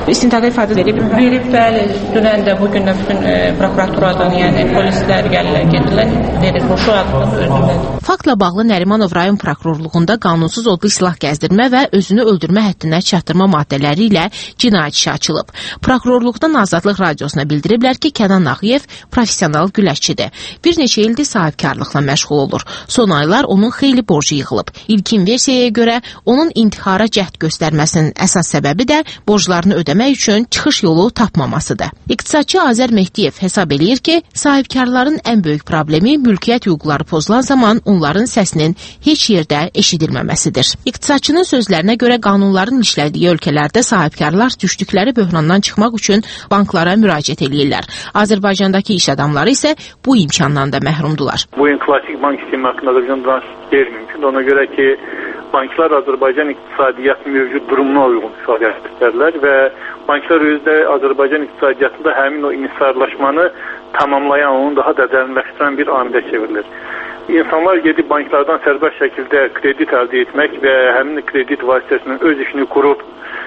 İstintaqa ifadə verib. Bəli, dünən də, bugün də bütün prokuraturadan, yəni polislər gəlirlər, gedirlər, verir, Ruşu adlı özündən. Faktla bağlı Nərimanov rayon prokurorluğunda qanunsuz odlu silah gəzdirmə və özünü öldürmə həddinə çatdırma maddələri ilə cinayət işi açılıb. Prokurorluqdan Azadlıq Radiosuna bildiriblər ki, Kənan Ağayev professional güləşçidir. Bir neçə ildir sahibkarlıqla məşğul olur. Son aylar onun xeyli borcu yığılıb. İlkin versiyaya görə onun intihara cəhd göstərməsinin əsas səbəbi də borclarını ödəmək üçün çıxış yolu tapmamasıdır. İqtisadçı Azər Mehdiyev hesab eləyir ki, sahibkarların ən böyük problemi mülkiyyət hüquqları pozulan zaman onların səsinin heç yerdə eşidilməməsidir. İqtisadçının sözlərinə görə qanunların işlədiyi ölkələrdə sahibkarlar düşdükləri böhrandan çıxmaq üçün banklara müraciət eləyirlər. Azərbaycandakı iş adamları isə bu imkandan da məhrumdular. Bu gün klassik bank sistemi haqqında Azərbaycanda mümkün. Ona görə ki, banklar Azərbaycan iqtisadiyyat mövcud durumuna uyğun fəaliyyət göstərirlər və banklar özü də Azərbaycan iqtisadiyyatında həmin o inhisarlaşmanı tamamlayan, onu daha da dərinləşdirən bir amilə çevrilir. İnsanlar gedib banklardan sərbəst şəkildə kredit əldə etmək və həmin kredit vasitəsilə öz işini qurub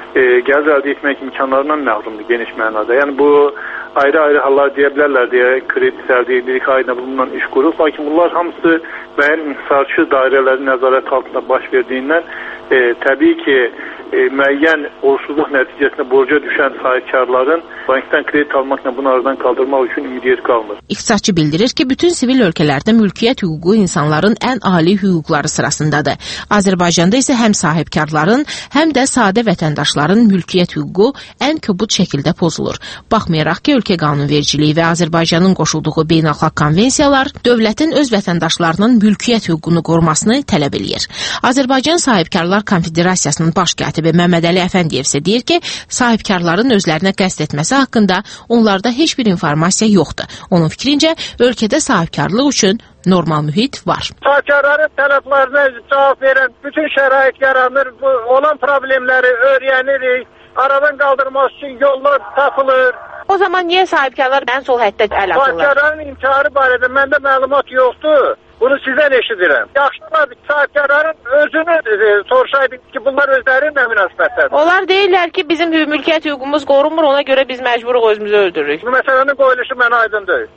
gəlir əldə etmək imkanlarından məhrumdur geniş mənada. Yəni bu ayrı-ayrı hallar deyə bilərlər deyə kredit əldə edirik, ayına bundan iş qurub. Lakin bunlar hamısı müəyyən inhisarçı dairələrin nəzarət altında baş verdiyindən təbii ki, müəyyən uğursuzluq nəticəsində borca düşən sahibkarların bankdan kredit almaqla bunu aradan kaldırmaq üçün ümidiyyət qalmır. İqtisadçı bildirir ki, bütün sivil ölkələrdə mülkiyyət hüququ insanların ən ali hüquqları sırasındadır. Azərbaycanda isə həm sahibkarların, həm də sadə vətəndaşların mülkiyyət hüququ ən kobud şəkildə pozulur. Baxmayaraq ki, ölkə qanunvericiliyi və Azərbaycanın qoşulduğu beynəlxalq konvensiyalar dövlətin öz vətəndaşlarının mülkiyyət hüququnu qorumasını tələb eləyir. Azərbaycan Sahibkarlar Konfederasiyasının baş katibi Məmməd Əli Əfəndiyev isə deyir ki, sahibkarların özlərinə qəsd etməsi haqqında onlarda heç bir informasiya yoxdur. Onun fikrincə, ölkədə sahibkarlıq üçün normal mühit var. Sahibkarların tələblərinə cavab verən bütün şərait yaranır, olan problemləri öyrənirik, aradan qaldırmaq üçün yollar tapılır. O zaman niyə sahibkarlar ən sol həddə əl atırlar? Sahibkarların intiharı barədə məndə məlumat yoxdur. Bunu sizdən eşidirəm. Yaxşılar sahibkarların özünü soruşaydık ki, bunlar özlərinin nə münasibətlədir? Onlar deyirlər ki, bizim mülkiyyət hüququmuz qorunmur, ona görə biz məcburuq özümüzü öldürürük. Bu məsələnin qoyuluşu mənə aydın deyil.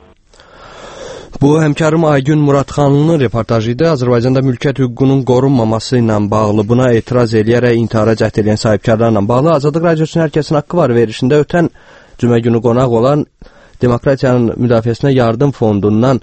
Bu həmkarım Aygün Muradxanlının reportajı idi. Azərbaycanda mülkiyyət hüququnun qorunmaması ilə bağlı, buna etiraz eləyərək intihara cəhd edən sahibkarlarla bağlı Azadlıq Radiosunun Hər Kəsin Haqqı var verilişində ötən cümə günü qonaq olan Demokratiyanın Müdafiəsinə Yardım Fondundan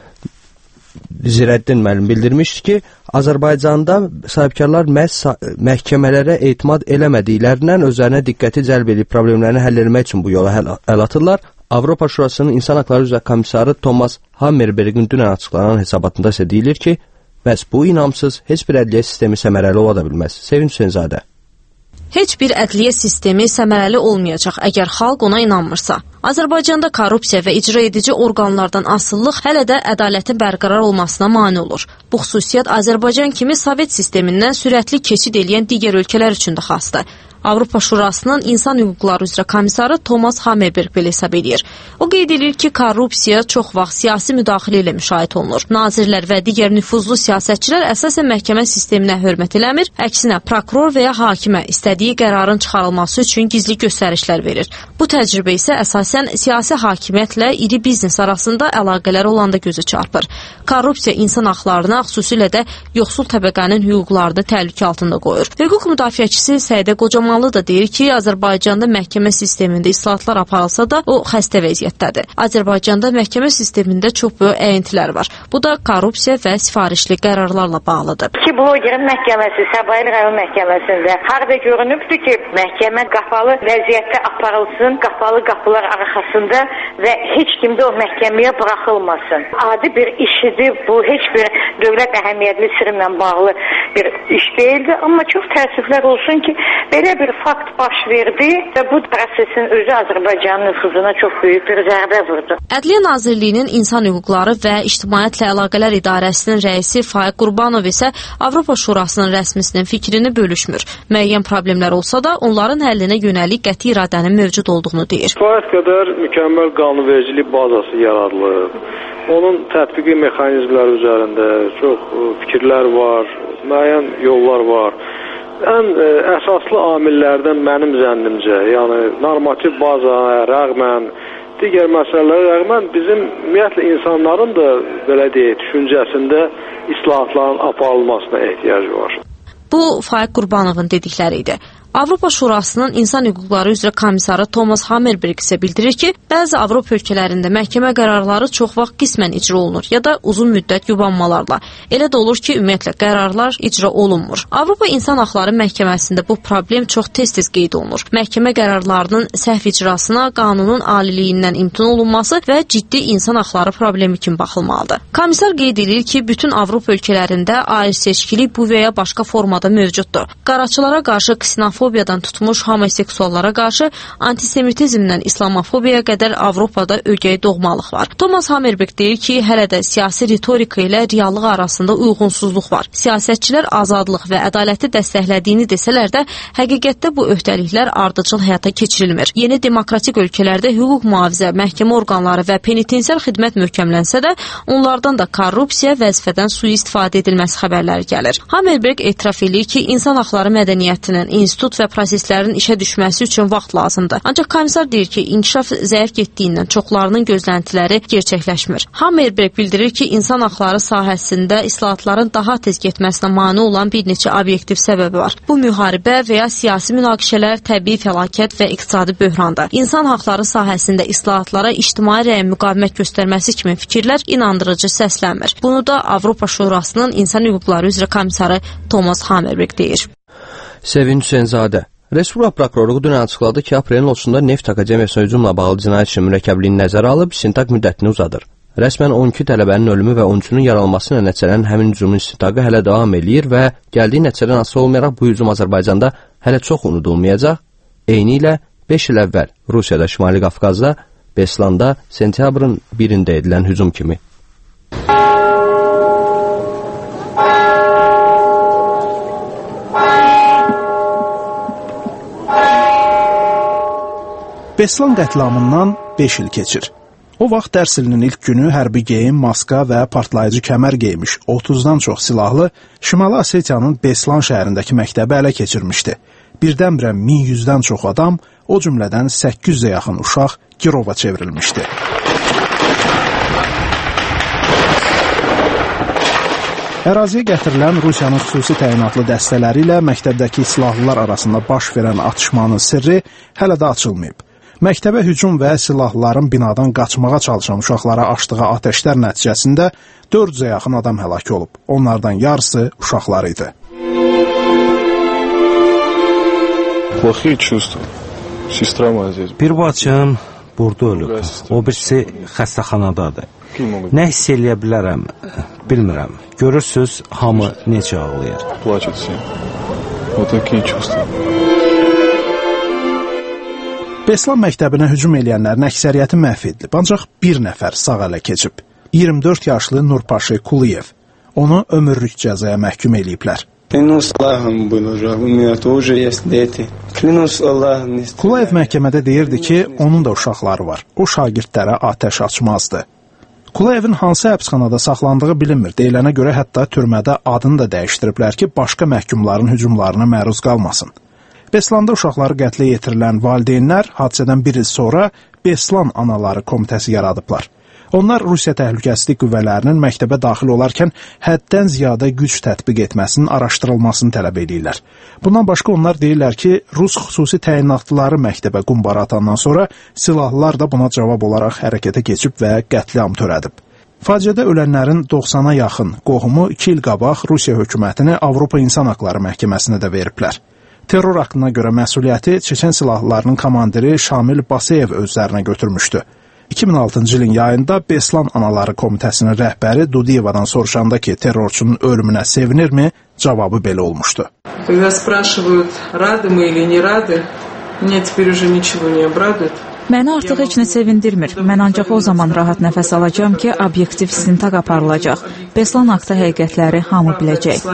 Zirəddin müəllim bildirmişdi ki, Azərbaycanda sahibkarlar məhkəmələrə etimad eləmədiklərindən özlərinə diqqəti cəlb edib problemlərini həll etmək üçün bu yola əl atırlar. Avropa Şurasının İnsan Haqları üzrə komissarı Thomas Hammerbergin dünən açıqlanan hesabatında isə deyilir ki, məhz bu inamsız heç bir ədliyyə sistemi səmərəli ola da bilməz. Sevinç Hüseynzadə. Heç bir ədliyyə sistemi səmərəli olmayacaq əgər xalq ona inanmırsa. Azərbaycanda korrupsiya və icra edici orqanlardan asıllıq hələ də ədalətin bərqərar olmasına mane olur. Bu xüsusiyyət Azərbaycan kimi Sovet sistemindən sürətli keçid edən digər ölkələr üçün də xasdır. Avropa Şurasının İnsan Hüquqları üzrə komissarı Thomas Hammerberg belə hesab edir. O qeyd edir ki, korrupsiya çox vaxt siyasi müdaxilə ilə müşahidə olunur. Nazirlər və digər nüfuzlu siyasətçilər əsasən məhkəmə sisteminə hörmət eləmir, əksinə prokuror və ya hakimə istədiyi qərarın çıxarılması üçün gizli göstərişlər verir. Bu təcrübə isə əsasən siyasi hakimiyyətlə iri biznes arasında əlaqələr olanda gözə çarpır. Korrupsiya insan haqlarına, xüsusilə də yoxsul təbəqənin hüquqlarını təhlükə altında qoyur. Hüquq müdafiəçisi Səidə Qocamanlı da deyir ki, Azərbaycanda məhkəmə sistemində islahatlar aparılsa da o xəstə vəziyyətdədir. Azərbaycanda məhkəmə sistemində çox böyük əyintilər var. Bu da korrupsiya və sifarişli qərarlarla bağlıdır. Ki blogerin məhkəməsi, Səbail rayon məhkəməsində harda görünübdür ki, məhkəmə qapalı vəziyyətdə aparılsın, qapalı qapılar arxasında və heç kim də o məhkəməyə buraxılmasın. Adi bir işidir, bu heç bir dövlət əhəmiyyətli sirrlə bağlı bir iş deyildi, amma çox təəssüflər olsun ki, belə bir fakt baş verdi və bu prosesin özü Azərbaycanın nüfuzuna çox böyük bir zərbə vurdu. Ədliyyə Nazirliyinin İnsan Hüquqları və İctimaiyyətlə Əlaqələr İdarəsinin rəisi Faiq Qurbanov isə Avropa Şurasının rəsmisinin fikrini bölüşmür. Müəyyən problemlər olsa da onların həllinə yönəlik qəti iradənin mövcud olduğunu deyir. Kifayət qədər mükəmməl qanunvericilik bazası yaradılıb. Onun tətbiqi mexanizmləri üzərində çox fikirlər var, müəyyən yollar var. ən əsaslı amillərdən mənim zənnimcə, yəni normativ bazaya rəğmən, digər məsələlərə rəğmən bizim ümumiyyətlə insanların da belə deyək, düşüncəsində islahatların aparılmasına ehtiyacı var. Bu Faiq Qurbanovun dedikləri idi. Avropa Şurasının İnsan Hüquqları üzrə komissarı Thomas Hammerberg isə bildirir ki, bəzi Avropa ölkələrində məhkəmə qərarları çox vaxt qismən icra olunur ya da uzun müddət yubanmalarla. Elə də olur ki, ümumiyyətlə qərarlar icra olunmur. Avropa İnsan Hüquqları Məhkəməsində bu problem çox tez-tez qeyd olunur. Məhkəmə qərarlarının səhv icrasına qanunun aliliyindən imtina olunması və ciddi insan hüquqları problemi kimi baxılmalıdır. Komissar qeyd edir ki, bütün Avropa ölkələrində ayrı-seçkilik bu və ya başqa formada mövcuddur. Qaraçılara qarşı ksenofobiyadan tutmuş homoseksuallara qarşı antisemitizmdən islamofobiyaya qədər Avropada ögey doğmalıq var. Thomas Hammerberg deyir ki, hələ də siyasi ritorika ilə reallıq arasında uyğunsuzluq var. Siyasətçilər azadlıq və ədaləti dəstəklədiyini desələr də, həqiqətdə bu öhdəliklər ardıcıl həyata keçirilmir. Yeni demokratik ölkələrdə hüquq mühafizə, məhkəmə orqanları və penitensiar xidmət möhkəmlənsə də, onlardan da korrupsiya, vəzifədən sui-istifadə edilməsi xəbərləri gəlir. Hammerberg etiraf edir ki, insan hüquqları mədəniyyətinin, institut və proseslərin işə düşməsi üçün vaxt lazımdır. Ancaq komissar deyir ki, inkişaf zəif getdiyindən çoxlarının gözləntiləri gerçəkləşmir. Hammerberg bildirir ki, insan hüquqları sahəsində islahatların daha tez getməsinə mane olan bir neçə obyektiv səbəbi var. Bu müharibə və ya siyasi münaqişələr, təbii fəlakət və iqtisadi böhrandır. İnsan hüquqları sahəsində islahatlara ictimai rəyin müqavimət göstərməsi kimi fikirlər inandırıcı səslənmir. Bunu da Avropa Şurasının İnsan Hüquqları üzrə komissarı Thomas Hammerberg deyir. Sevinç Hüseynzadə. Respublika prokurorluğu dünən açıqladı ki, aprelin 30-da Neft Akademiyasına hücumla bağlı cinayət işinin mürəkkəbliyini nəzərə alıb, istintaq müddətini uzadır. Rəsmən 12 tələbənin ölümü və 13-ünün yaralması ilə nəticələnən həmin hücumun istintaqı hələ davam eləyir və gəldiyi nəticədən asılı olmayaraq bu hücum Azərbaycanda hələ çox unudulmayacaq. Eyni ilə 5 il əvvəl Rusiyada, Şimali Qafqazda, Beslanda sentyabrın 1-də edilən hücum kimi. Beslan qətliamından 5 il keçir. O vaxt dərs ilinin ilk günü hərbi geyim, maska və partlayıcı kəmər geymiş 30-dan çox silahlı Şimali Osetiyanın Beslan şəhərindəki məktəbi ələ keçirmişdi. Birdən-birə 1100-dən çox adam, o cümlədən 800-ə yaxın uşaq girova çevrilmişdi. Əraziyə gətirilən Rusiyanın xüsusi təyinatlı dəstələri ilə məktəbdəki silahlılar arasında baş verən atışmanın sirri hələ də açılmayıb. Məktəbə hücum və silahlıların binadan qaçmağa çalışan uşaqlara açdığı atəşlər nəticəsində 400-ə yaxın adam həlak olub. Onlardan yarısı uşaqlar idi. Bir bacım burada ölüb, o birisi xəstəxanadadır. Nə hiss eləyə bilərəm, bilmirəm. Görürsüz, hamı necə ağlayır. Beslan məktəbinə hücum eləyənlərin əksəriyyəti məhv edilib, ancaq bir nəfər sağ ələ keçib. 24 yaşlı Nurpaşe Kuliyev. Onu ömürlük cəzaya məhkum eləyiblər. Kuliyev məhkəmədə deyirdi ki, onun da uşaqları var. O şagirdlərə atəş açmazdı. Kuliyevin hansı həbsxanada saxlandığı bilinmir. Deyilənə görə hətta türmədə adını da dəyişdiriblər ki, başqa məhkumların hücumlarına məruz qalmasın. Beslanda uşaqları qətlə yetirilən valideynlər hadisədən bir il sonra Beslan Anaları Komitəsi yaradıblar. Onlar Rusiya Təhlükəsizlik Qüvvələrinin məktəbə daxil olarkən həddən ziyadə güc tətbiq etməsinin araşdırılmasını tələb edirlər. Bundan başqa onlar deyirlər ki, Rus xüsusi təyinatlıları məktəbə qumbara atandan sonra silahlılar da buna cavab olaraq hərəkətə keçib və qətliam törədib. Faciədə ölənlərin 90-a yaxın qohumu 2 il qabaq Rusiya hökumətini Avropa İnsan Hüquqları Məhkəməsinə də veriblər. Terror aktına görə məsuliyyəti Çeçen silahlılarının komandiri Şamil Baseyev özlərinə götürmüşdü. 2006-cı ilin yayında Beslan Anaları Komitəsinin rəhbəri Dudiyevadan soruşanda ki, terrorçunun ölümünə sevinirmi, cavabı belə olmuşdu. Məni artıq heç nə sevindirmir. Mən ancaq o zaman rahat nəfəs alacağam ki, obyektiv istintaq aparılacaq. Beslan aktı həqiqətləri hamı biləcək.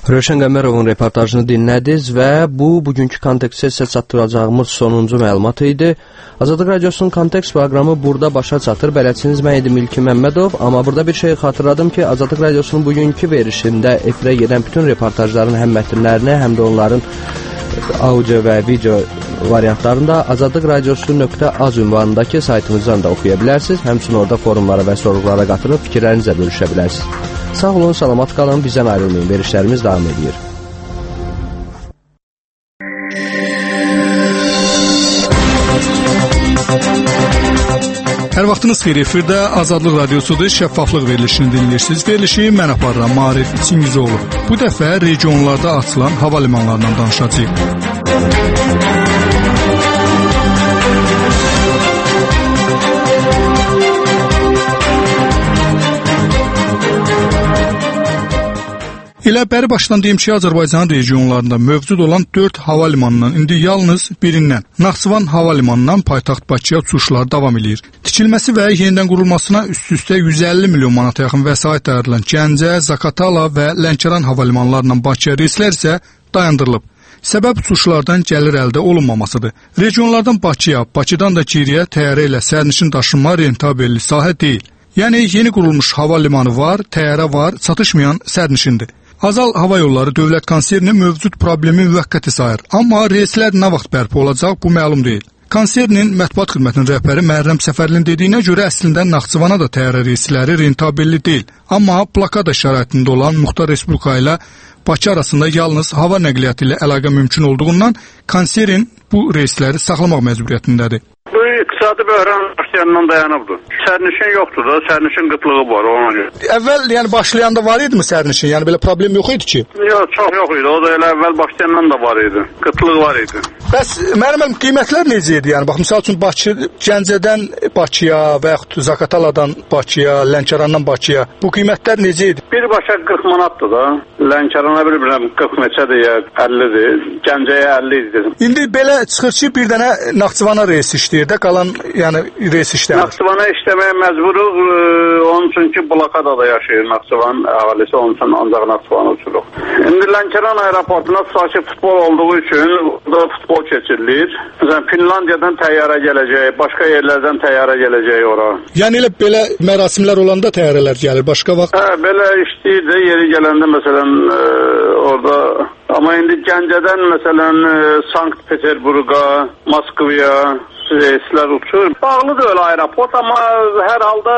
Rövşən Qəmərovun reportajını dinlədiniz və bugünkü kontekstə sizə çatdıracağımız sonuncu məlumat idi. Azadlıq Radiosunun kontekst proqramı burada başa çatır. Bələdçiniz mən idim İlki Məmmədov. Amma burada bir şey xatırladım ki, Azadlıq Radiosunun bugünkü verişində efirə gedən bütün reportajların həm mətnlərini, həm də onların audio və video variantlarında azadlıqradiosu.az ünvanındakı saytımızdan da oxuya bilərsiniz. Həmçinin orada forumlara və sorğulara qatılıb fikirlərinizlə bölüşə bilərsiniz. Sağ olun, salamat qalın, bizdən ayrılmayın. Verişlərimiz davam edir. Hər vaxtınız xeyir, efirdə Azadlıq Radiosudur, şəffaflıq verilişini dinləyirsiniz. Verilişi mən aparıram, Maarif Çingizoğlu. Bu dəfə regionlarda açılan hava limanlarından danışacağıq. Elə bəri başdan deyim ki, Azərbaycan regionlarında mövcud olan 4 hava limanından indi yalnız birindən, Naxçıvan hava limanından paytaxt Bakıya uçuşlar davam edir. Tikilməsi və yenidən qurulmasına üst-üstə 150 milyon manata yaxın vəsait ayrılan Gəncə, Zaqatala və Lənkəran hava limanlarından Bakıya reyslər isə dayandırılıb. Səbəb uçuşlardan gəlir əldə olunmamasıdır. Regionlardan Bakıya, Bakıdan da Giriyə təyyarə ilə sərnişin daşınma rentabelli sahə deyil. Yəni yeni qurulmuş hava limanı var, təyyarə var, çatışmayan sərnişindir. Azal Hava Yolları dövlət konserni mövcud problemi müvəqqəti sayır. Amma reyslər nə vaxt bərpa olacaq, bu məlum deyil. Konsernin mətbuat xidmətinin rəhbəri Məhərrəm Səfərlinin dediyinə görə əslində Naxçıvana da təyyarə reysləri rentabelli deyil. Amma blokada şəraitində olan Muxtar Respublika ilə Bakı arasında yalnız hava nəqliyyatı ilə əlaqə mümkün olduğundan konserin bu reysləri saxlamaq məcburiyyətindədir. Bu iqtisadi böhran başlayandan dayanıbdır. Sərnişin yoxdur da, sərnişin qıtlığı var ona görə. Əvvəl yəni başlayanda var idi mi sərnişin? Yəni belə problem yox idi ki? Yox, çox yox idi. O da elə əvvəl başlayandan da var idi. Qıtlığı var idi. Bəs mənim qiymətlər necə idi? Yəni bax misal üçün Bakı Gəncədən Bakıya və yaxud Zaqataladan Bakıya, Lənkərandan Bakıya bu qiymətlər necə idi? Birbaşa 40 manatdır da. Lənkərana bilmirəm 40 neçədir ya 50-dir. Gəncəyə 50 idi. İndi belə çıxır ki, bir dənə Naxçıvana reys işləyir də, qalan yəni reys işləmir. Naxçıvana işləməyə məcburuq. Onun üçün ki, blokadada yaşayır Naxçıvan əhalisi, onun üçün ancaq Naxçıvana uçuruq. İndi Lənkəran aeroportuna tutaq ki, futbol olduğu üçün orada futbol keçirilir. Məsələn, Finlandiyadan təyyarə gələcək, başqa yerlərdən təyyarə gələcək ora. Yəni elə belə mərasimlər olanda təyyarələr gəlir, başqa vaxt? Hə, belə işləyir də, yeri gələndə məsələn orada. Amma indi Gəncədən məsələn Sankt-Peterburqa, Moskvaya reyslər uçur. Bağlıdır öyle aeroport, amma hər halda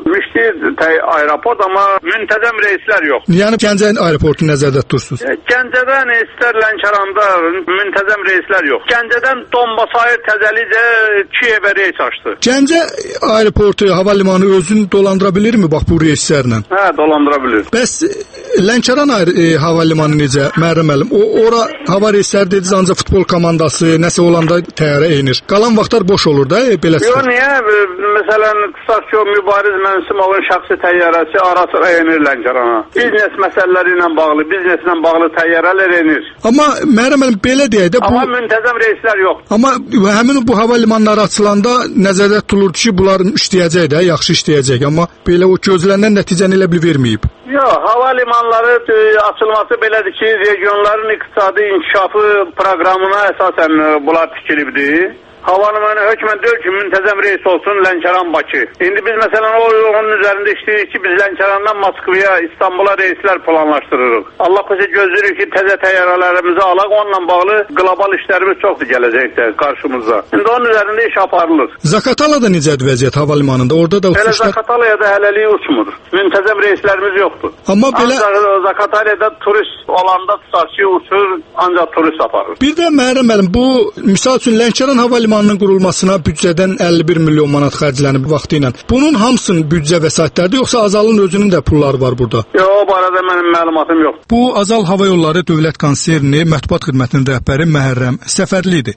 müştəri aeroport, amma müntəzəm reyslər yox. Yəni Gəncə aeroportu nəzərdə tutursunuz? Gəncədən istər Lənkəranda müntəzəm reyslər yox. Gəncədən Donbasayır təzəlicə Kiyevə reys açdı. Gəncə aeroportu, hava limanı özünü dolandıra bilirmi bax bu reyslərlə? Hə, dolandıra bilir. Bəs Lənkəran hava limanı necə? Məhərrəm müəllim, ora hava reysləri dediniz, ancaq futbol komandası nəsə olanda təyyarə enir. Qalan vaxtlar boş olur da belə. Yox, niyə? Məsələn, qısas ki, Mübariz Mənsimovun şəxsi təyyarəsi ara-sıra enir Lənkərana. Biznes məsələləri ilə bağlı, bizneslə bağlı təyyarələr enir. Amma Məhərrəm müəllim, belə deyək də bu... Amma müntəzəm reyslər yox. Amma həmin bu hava limanları açılanda nəzərdə tutulurdu ki, bunlar işləyəcək də, yaxşı işləyəcək. Amma belə o gözlənilən nəticəni elə bil verməyib. Yox, hava limanları açılması belədir ki, regionların iqtisadi inkişafı proqramına əsasən bunlar tikilibdir. Hava limanı hökmən deyil ki, müntəzəm reys olsun Lənkəran-Bakı. İndi biz məsələn onun üzərində işləyirik ki, biz Lənkərandan Moskvaya, İstanbula reyslər planlaşdırırıq. Allah qoca gözləyirik ki, təzə təyyarələrimizi alaq, onunla bağlı qlobal işlərimiz çoxdur gələcəkdə qarşımızda. İndi onun üzərində iş aparılır. Zaqatalada necədir vəziyyət hava limanında? Orada da uçuşlar... Elə Zaqatalaya da hələlik uçmur. Müntəzəm reyslərimiz yoxdur. Amma belə... Ancaq Zaqatalada turist olanda tutaqçı uçur, ancaq turist aparır. Bir də Məhərrəm müəllim, bu misal üçün Lənkəran hava limanının qurulmasına büdcədən 51 milyon manat xərclənib vaxtı ilə. Bunun hamısının büdcə vəsaitlərdir, yoxsa Azalın özünün də pulları var burada? Yox, o barədə mənim məlumatım yox. Bu Azal Hava Yolları Dövlət Konserni mətbuat xidmətinin rəhbəri Məhərrəm Səfərlidir.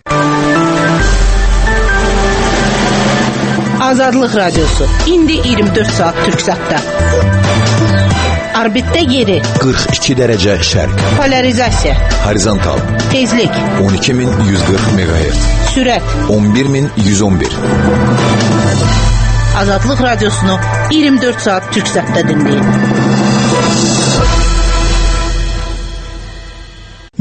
Azadlıq Radiosu. İndi 24 saat Türksatda. Orbitdə yeri 42 dərəcə şərq. Polarizasiya. Horizontal. Tezlik 12140 MHz. Sürət 11111. Azadlıq Radiosunu 24 saat Türksatda dinləyin.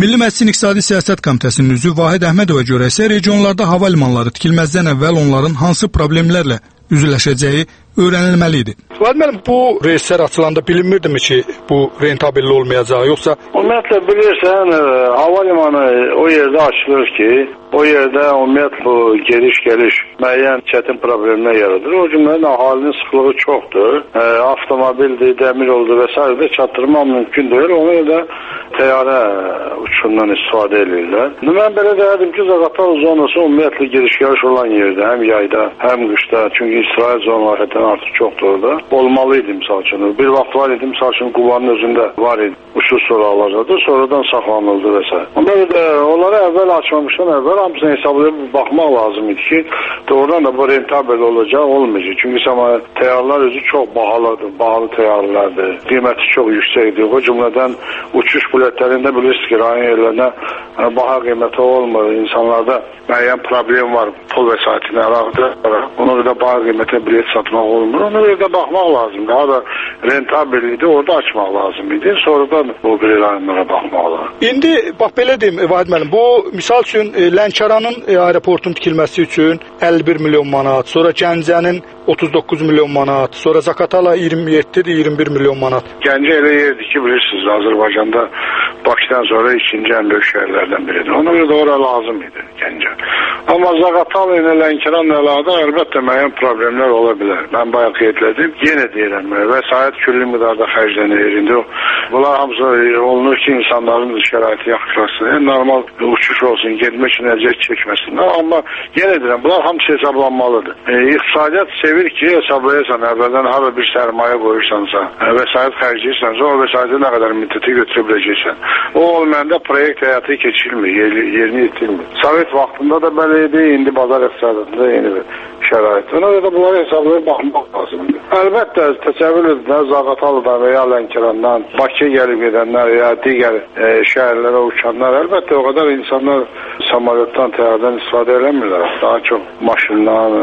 Milli Məclisin İqtisadi Siyasət Komitəsinin üzvü Vahid Əhmədova görə isə regionlarda hava limanları tikilməzdən əvvəl onların hansı problemlərlə üzləşəcəyi öyrənilməli idi. Vahid müəllim, bu reyslər açılanda bilinmirdimi ki, bu rentabilli olmayacaq, yoxsa? Ümumiyyətlə bilirsən, hava limanı o yerdə açılır ki, o yerdə ümumiyyətlə bu geliş-geliş müəyyən çətin problemlər yaradır. O cümlədən əhalinin sıxlığı çoxdur. Avtomobildir, dəmir yoldur və s. də çatdırmaq mümkün deyil. Ona görə də təyyarə uçuşundan istifadə edirlər. Mən belə deyərdim ki, Zaqatala zonası ümumiyyətlə geliş-geliş olan yerdə, həm yayda, həm qışda, çünki İsrail zonaları artıq çoxdur orada. Olmalı idi misal üçün. Bir vaxt var idi misal üçün Qubanın özündə var idi. Uçuş sonra alacaqdı, sonradan saxlanıldı və s. Ona görə onları əvvəl açmamışdan əvvəl hamısını hesablayıb baxmaq lazım idi ki, doğrudan da bu rentabel olacaq, olmayacaq. Çünki təyyarlar özü çox bahalıdır, bahalı təyyarlardır. Qiyməti çox yüksəkdir. O cümlədən uçuş biletlərində bilirsiniz ki, rayon yerlərinə baha qiyməti olmur. İnsanlarda müəyyən problem var, pul vəsaitini əlaqədir. Ona görə baha qiymətə bilet satmaq olmur. Ona görə də baxmaq lazım. Daha da rentabel idi, orada açmaq lazım idi. Sonradan bu bir rayonlara baxmaq lazım. İndi bax belə deyim Vahid müəllim, bu misal üçün Lənkəranın aeroportun tikilməsi üçün 51 milyon manat, sonra Gəncənin 39 milyon manat, sonra Zaqatala 27-dir, 21 milyon manat. Gəncə elə yerdir ki, bilirsiniz, Azərbaycanda Bakıdan sonra ikinci ən böyük şəhərlərdən biridir. Ona görə də ora lazım idi Gəncə. Amma Zaqatala ilə Lənkəranla əlaqədə əlbəttə müəyyən problemlər ola bilər. Mən bayaq qeyd etdim, yenə deyirəm, vəsait külli miqdarda xərclənir. İndi bunlar hamısı olunur ki, insanların şəraiti yaxşılasın, normal uçuş olsun, getmək üçün əziyyət çəkməsinlər. Amma yenə deyirəm, bunlar hamısı hesablanmalıdır. İqtisadiyyat sevir ki, hesablayasan, əvvəldən hara bir sərmayə qoyursansa, vəsait xərcləyirsansa, o vəsaiti nə qədər müddəti götürə biləcəksən. O olmayanda proyekt həyatı keçirilmir, yerini itilmir. Sovet vaxtında da belə idi, indi bazar iqtisadında yeni bir şərait. Ona görə də bunları hesablayıb baxmaq lazımdır. Əlbəttə, təsəvvür edin, Zaqatalıdan və ya Lənkərandan Bakıya gəlib gedənlər ya digər şəhərlərə uçanlar, əlbəttə o qədər insanlar samalyotdan, təyyarədən istifadə eləmirlər. Daha çox maşından,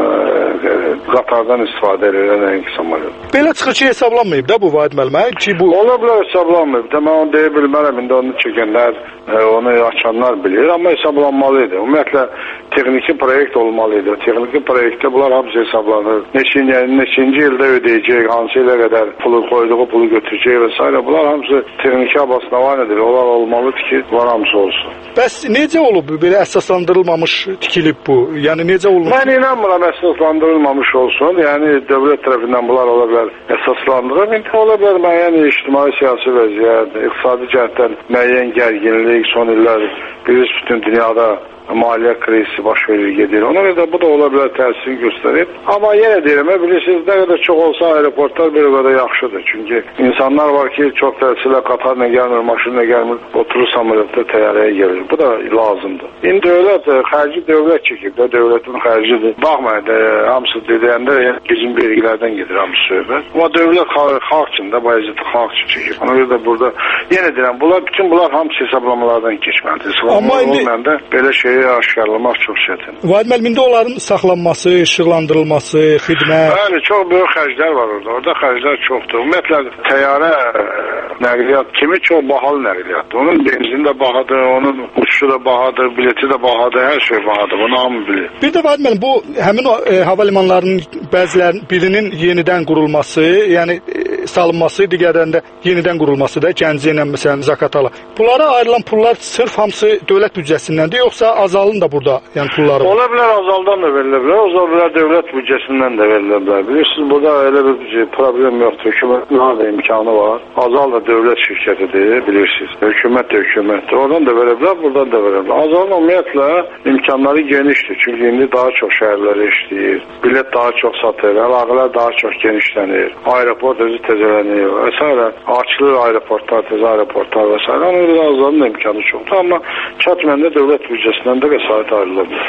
qatardan istifadə edirlər, nəinki samalyot. Belə çıxır ki, hesablanmayıb da bu Vahid müəllim, ki bu... Ola bilər hesablanmayıb da, mən onu deyə bilmərəm, indi onu çəkənlər, onu açanlar bilir, amma hesablanmalıydı. Ümumiyyətlə, texniki proyekt olmalıydı. Texniki proyektdə bunlar hamısı hesablanır. Neçinci ildə ödəyəcək, hansı ilə qədər pulu qoyduğu pulu götürəcək və s. Bunlar hamısı texniki abasnavan edir. Onlar olmalıdır ki, bunlar hamısı olsun. Bəs necə olub, belə əsaslandırılmamış tikilib bu? Yəni, necə olub? Mən inanmıram əsaslandırılmamış olsun. Yəni, dövlət tərəfindən bunlar ola bilər əsaslandırır. İndi ola bilər müəyyən ictimai-siyasi vəziyyət, iqtisadi cəhətdən müəyyən gərginlik, son illər bilirsiniz bütün dünyada maliyyə krizisi baş verir, gedir. Ona görə də bu da ola bilər təsirini göstərir. Amma yenə deyirəm, bilirsiniz, nə qədər çox olsa aeroportlar bir o qədər yaxşıdır. Çünki insanlar var ki, çox təsirlə qatarla gəlmir, maşınla gəlmir, oturur samalyotda təyyarəyə gəlir. Bu da lazımdır. İndi dövlət, xərci dövlət çəkib də, dövlətin xərcidir. Baxmayın, hamısı deyəndə bizim vergilərdən gedir hamısı söhbət. Amma dövlət xalq üçün də, bayezid xalq üçün çəkib. Ona görə də burada, yenə deyirəm, bütün bunlar hamısı hesablamalardan keçməlidir. Olmayanda belə şeyi aşkarlamaq çox çətin. Vahid müəllim, indi onların saxlanması, işıqlandırılması, xidmət... Bəli, çox böyük xərclər var orada. Orada xərclər çoxdur. Ümumiyyətlə, təyyarə nəqliyyat kimi çox bahalı nəqliyyatdır. Onun benzini də bahadır, onun uçuşu da bahadır, bileti də bahadır, hər şey bahadır. Bunu hamı bilir. Bir də Vahid müəllim, bu həmin o hava limanlarının bəzilərinin birinin yenidən qurulması, yəni salınması, digərlərində yenidən qurulması da Gəncə ilə məsələn Zaqatala. Bunlara ayrılan pullar sırf hamısı dövlət büdcəsindəndir, yoxsa azalın da burada, yəni pulları? Ola bilər azaldan da verilə bilər, ola bilər dövlət büdcəsindən də verilə bilər. Bilirsiniz, burada elə bir problem yoxdur. Hökumətin harada imkanı var. Azal da dövlət şirkətidir, bilirsiniz. Hökumət də hökumətdir. Oradan da verə bilər, buradan da verə bilər. Azalın ümumiyyətlə imkanları genişdir. Çünki indi daha çox şəhərlərə işləyir. Bilet daha çox satır, əlaqələr daha çox genişlənir. Aeroport özü təzələnir və s. Açılır aeroportlar, təzə aeroportlar və s. Ona görə də azalın da imkanı çoxdur. Amma çatməndə dövlət büdcəsindən də vəsait ayrıla bilər.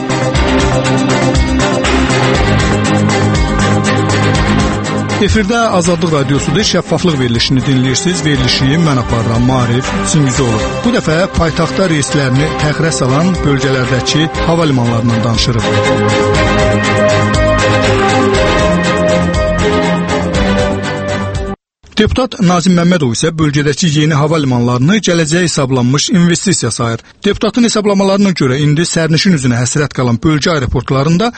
Efirdə Azadlıq Radiosu'da şəffaflıq verilişini dinləyirsiniz. Verilişi mən aparıram, Maarif Singizoğlu. Bu dəfə paytaxtda reyslərini təxirə salan bölgələrdəki hava limanlarından danışırıq. Deputat Nazim Məmmədov isə bölgədəki yeni hava limanlarını gələcəyə hesablanmış investisiya sayır. Deputatın hesablamalarına görə indi sərnişin üzünə həsrət qalan bölgə aeroportlarında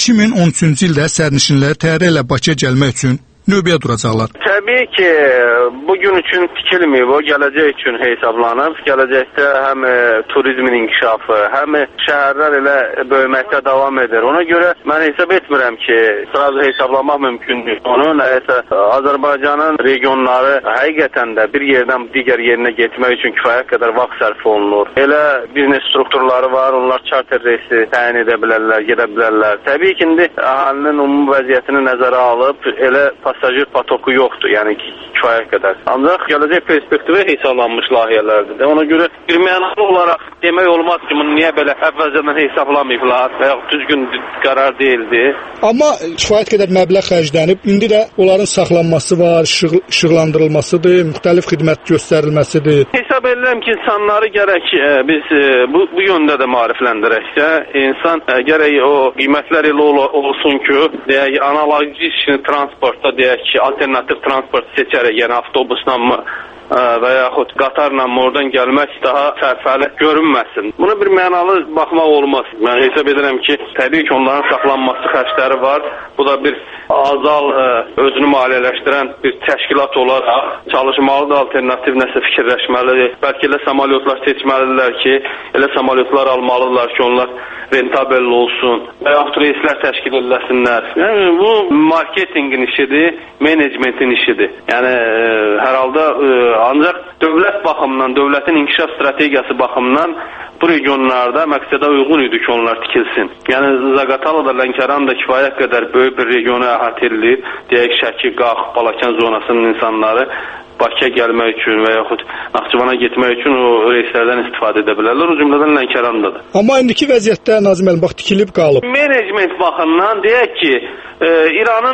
2013-cü ildə sərnişinlər təyyarə ilə Bakıya gəlmək üçün növbəyə duracaqlar. Təbii ki, bugün üçün tikilməyib, o gələcək üçün hesablanıb. Gələcəkdə həm turizmin inkişafı, həm şəhərlər elə böyüməkdə davam edir. Ona görə mən hesab etmirəm ki, sırada hesablamaq mümkündür. Onun Azərbaycanın regionları həqiqətən də bir yerdən digər yerinə getmək üçün kifayət qədər vaxt sərf olunur. Elə biznes strukturları var, onlar charter reysi təyin edə bilərlər, gedə bilərlər. Təbii ki, indi əhalinin ümumi vəziyyətini nəzərə alıb, elə pasajir patoku yoxdur, yəni kifayət qədər. Ancaq gələcək perspektivi hesablanmış layihələrdir. Ona görə bir mənalı olaraq demək olmaz ki, bunu niyə belə əvvəlcədən hesablamayıblar və yaxud düzgün qərar deyildi. Amma kifayət qədər məbləğ xərclənib, indi də onların saxlanması var, işıqlandırılmasıdır, müxtəlif xidmət göstərilməsidir. Hesab edirəm ki, insanları gərək biz bu yöndə də maarifləndirəksə, insan gərək o qiymətlər elə olsun ki, deyək, analoji transportda deyək ki, alternativ transport seçərək, yəni avtobusla mı və yaxud qatarla oradan gəlmək daha sərfəli görünməsin. Buna bir mənalı baxmaq olmaz. Mən hesab edirəm ki, təbii ki, onların saxlanması xərcləri var. Bu da bir azal özünü maliyyələşdirən bir təşkilat olaraq çalışmalıdır, alternativ nəsə fikirləşməlidir. Bəlkə elə samalyotlar seçməlidirlər ki, elə samalyotlar almalıdırlar ki, onlar rentabel olsun və yaxud reyslər təşkil ediləsinlər. Yəni, bu marketinqin işidir, menecmentin işidir. Yəni, hər halda ancaq dövlət baxımından, dövlətin inkişaf strategiyası baxımından bu regionlarda məqsədə uyğun idi ki, onlar tikilsin. Yəni, Zaqatala da, Lənkəran da kifayət qədər böyük bir regionu əhatə edilir. Deyək, Şəki, Qax, Balakən zonasının insanları Bakıya gəlmək üçün və yaxud Naxçıvana getmək üçün o reyslərdən istifadə edə bilərlər. O cümlədən Lənkərandadır. Amma indiki vəziyyətdə Nazim müəllim, bax, tikilib qalıb. Menecment baxımından deyək ki, İranın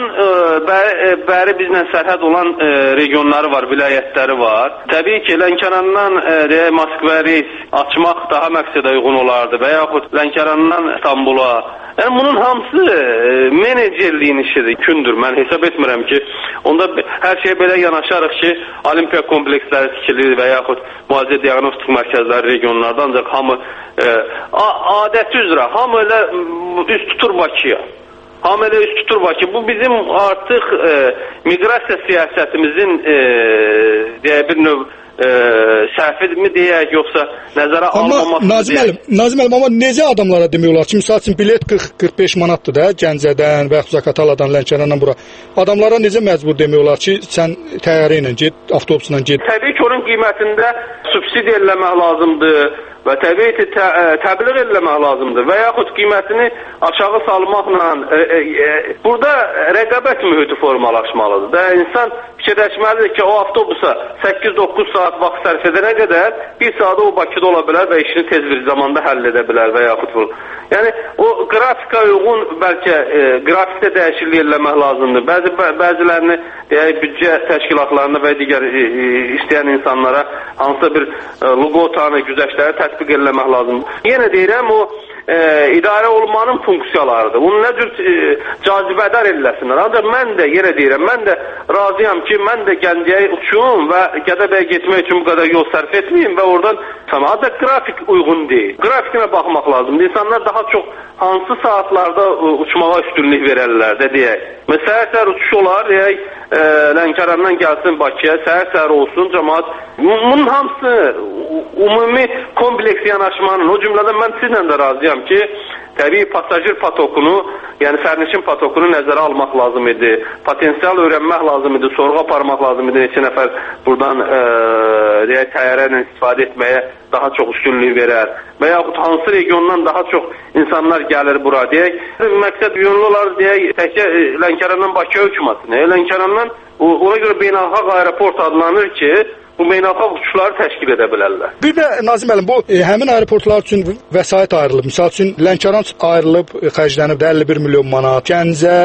bəri bizlə sərhəd olan regionları var, vilayətləri var. Təbii ki, Lənkərandan Moskva reys açmaq daha məqsədə uyğun olardı və yaxud Lənkərandan İstanbula. Yəni, bunun hamısı menecerliyin işidir, kündür. Mən hesab etmirəm ki, onda hər şey belə yanaşarıq ki, olimpiya kompleksləri tikilir və yaxud müalicə diaqnostik mərkəzləri regionlarda, ancaq hamı adəti üzrə, hamı elə üst tutur Bakıya. Hamı elə üst tutur Bakı. Bu bizim artıq miqrasiya siyasətimizin bir növ səhvimi deyək, yoxsa nəzərə almaması deyək. Nazim müəllim, amma necə adamlara demək olar ki, misal üçün bilet 40-45 manatdır da, Gəncədən və yaxud Zaqataladan, Lənkərandan bura. Adamlara necə məcbur demək olar ki, sən təyyarə ilə get, avtobusla get? Təbii ki, onun qiymətində subsidiya eləmək lazımdır və təbii ki, təbliğ eləmək lazımdır və yaxud qiymətini aşağı salmaqla burada rəqabət mühiti formalaşmalıdır da. İnsan fikirləşməlidir ki, o avtobusa 8-9 saat vaxt sərf edənə qədər bir saata o Bakıda ola bilər və işini tez bir zamanda həll edə bilər və yaxud bu. Yəni, o qrafika uyğun bəlkə qrafikdə dəyişiklik eləmək lazımdır. Bəzilərini deyək, büdcə təşkilatlarına və digər istəyən insanlara hansısa bir loqotanı, güzəştləri tətbiq eləmək lazımdır. Yenə deyirəm, o idarə olmanın funksiyalarıdır. Bunu nə cür cazibədar eləsinlər. Ancaq mən də yenə deyirəm, mən də razıyam ki, mən də Gəncəyə uçum və Gədəbəyə getmək üçün bu qədər yol sərf etməyim və oradan ancaq qrafik uyğun deyil. Grafikinə baxmaq lazımdır. İnsanlar daha çox hansı saatlarda uçmağa üstünlük verərlər də deyək. Səhər-səhər uçuş olar, deyək, Lənkərandan gəlsin Bakıya, səhər-səhər olsun, cəmaat. Bunun hamısı ümumi kompleks yanaşmanın, o cümlədən mən sizlə də razıyam ki, təbii pasajir patokunu, yəni sərnişin patokunu nəzərə almaq lazım idi. Potensial öyrənmək lazım idi, sorğu aparmaq lazım idi. Neçə nəfər buradan deyək, təyyarə ilə istifadə etməyə daha çox üstünlük verər. Və yaxud hansı regiondan daha çox insanlar gəlir bura, deyək. Məqsəd yönlü olar, deyək, təkcə Lənkərandan Bakıya uçmasın. Lənkərandan ona görə beynəlxalq aeroport adlanır ki, bu beynəlxalq uçuşları təşkil edə bilərlər. Bir də Nazim müəllim, bu həmin aeroportlar üçün vəsait ayrılıb. Məsəl üçün Lənkəran ayrılıb, xərclənib 51 milyon manat, Gəncə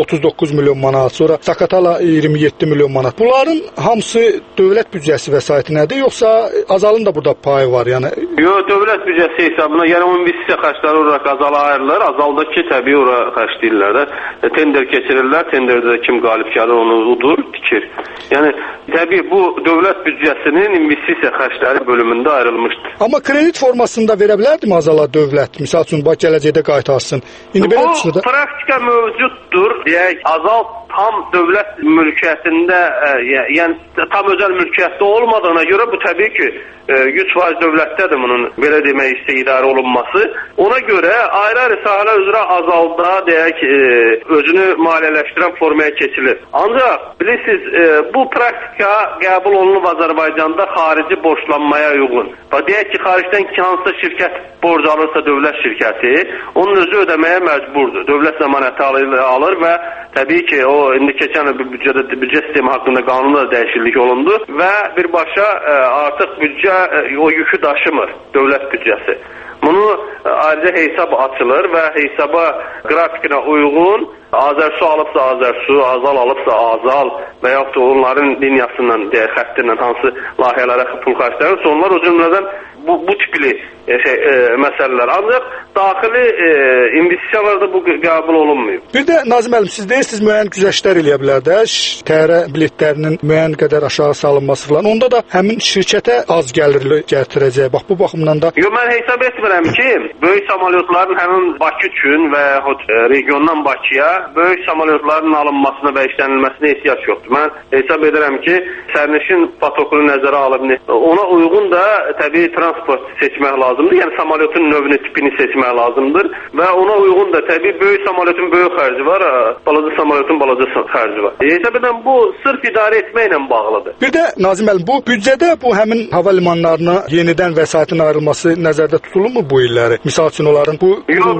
39 milyon manat, sonra Zaqatala 27 milyon manat. Bunların hamısı dövlət büdcəsi vəsaitinədir, yoxsa Azalın da burada payı var? Yəni Yox, dövlət büdcəsi hesabına, yəni o investisiya xərcləri olaraq Azala ayrılır. Azaldakı təbii ora xərcləyirlər də. Tender keçirirlər, tenderdə kim qalib gəlir onu udur, tikir. Yəni təbii bu dövlət büdcəsinin investisiya xərcləri bölümündə ayrılmışdır. Amma kredit formasında verə bilərdimi Azala dövlət? Məsəl üçün bax gələcəkdə qaytarsın. İndi belə çıxdı. Bu praktika mövcuddur. Deyək, Azal tam dövlət mülkiyyətində, yəni tam özəl mülkiyyətdə olmadığına görə bu təbii ki 100% dövlətdədir bunun belə demək idarə olunması. Ona görə ayrı-ayrı sahələr üzrə Azalda deyək özünü maliyyələşdirən formaya keçilir. Ancaq bilirsiniz bu praktika qəbul olunub Azərbaycanda xarici borclanmaya uyğun. Bax deyək ki xaricdən hansısa şirkət borc alırsa dövlət şirkəti onun özü ödəməyə məcburdur. Dövlət zəmanəti alır və təbii ki o indi keçən büdcə sistemi haqqında qanunda da dəyişiklik olundu və birbaşa artıq büdcə o yükü daşımır dövlət büdcəsi. Bunu ayrıca hesab açılır və hesaba qrafikinə uyğun Azərsu alıbsa Azərsu, Azal alıbsa Azal və yaxud da onların liniyasından, xətti ilə hansı layihələrə pul xərclənirsə onlar o cümlədən bu tipli məsələlər. Ancaq daxili investisiyalarda bu qəbul olunmuyor. Bir də Nazim müəllim, siz deyirsiniz müəyyən güzəştlər eləyə bilər də, təyyarə biletlərinin müəyyən qədər aşağı salınması falan. Onda da həmin şirkətə az gəlirli gətirəcək. Bax bu baxımdan da. Yox, mən hesab etmirəm ki, böyük samolyotların həmin Bakı üçün və yaxud regiondan Bakıya böyük samolyotların alınmasına və işlənilməsinə ehtiyac yoxdur. Mən hesab edirəm ki, sərnişin patokunu nəzərə alıb ona uyğun da təbii transport seçmək lazımdır. Yəni samolyotun növünü, tipini seçmək lazımdır və ona uyğun da təbii böyük samolyotun böyük xərci var, balaca samolyotun balaca xərci var. Hesab edirəm bu sırf idarə etməklə bağlıdır. Bir də Nazim müəllim, bu büdcədə bu həmin hava limanlarına yenidən vəsaitin ayrılması nəzərdə tutulurmu bu illəri? Misal üçün onların bu Yox,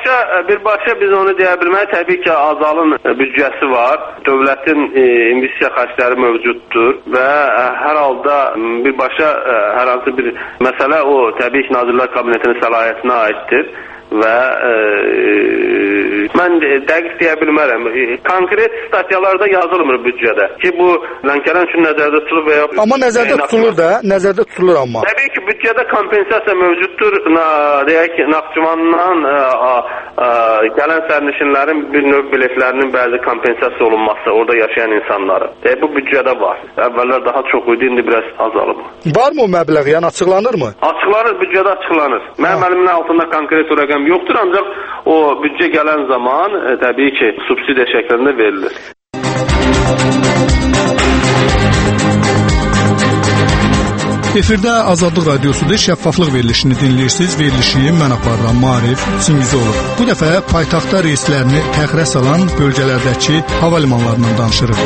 birbaşa biz onu deyə bilmərik. Təbii ki Azalın büdcəsi var, dövlətin investisiya xərcləri mövcuddur və hər halda birbaşa hər hansı bir məsələ o təbii ki Nazirlər Kabinetinin səlahiyyətinə aiddir və mən dəqiq deyə bilmərəm. Konkret statyalarda yazılmır büdcədə ki bu Lənkəran üçün nəzərdə tutulur və ya amma nəzərdə tutulur da, nəzərdə tutulur amma. Təbii ki büdcədə kompensasiya mövcuddur. Deyək ki Naxçıvandan gələn sərnişinlərin bir növ biletlərinin bəzi kompensasiya olunması, orada yaşayan insanların. Bu büdcədə var. Əvvəllər daha çox idi, indi biraz azalıb. Varmı o məbləğ, yəni açıqlanırmı? Açıqlanır, büdcədə açıqlanır. Mənim əlimin altında konkret o rəqəm yoxdur, ancaq o büdcə gələn zaman təbii ki subsidiya şəklində verilir. Efirdə Azadlıq Radiosu'da şəffaflıq verilişini dinləyirsiniz. Verilişi mən aparıram, Maarif Singizoğlu. Bu dəfə paytaxtda reyslərini təxirə salan bölgələrdəki hava limanlarından danışırıq.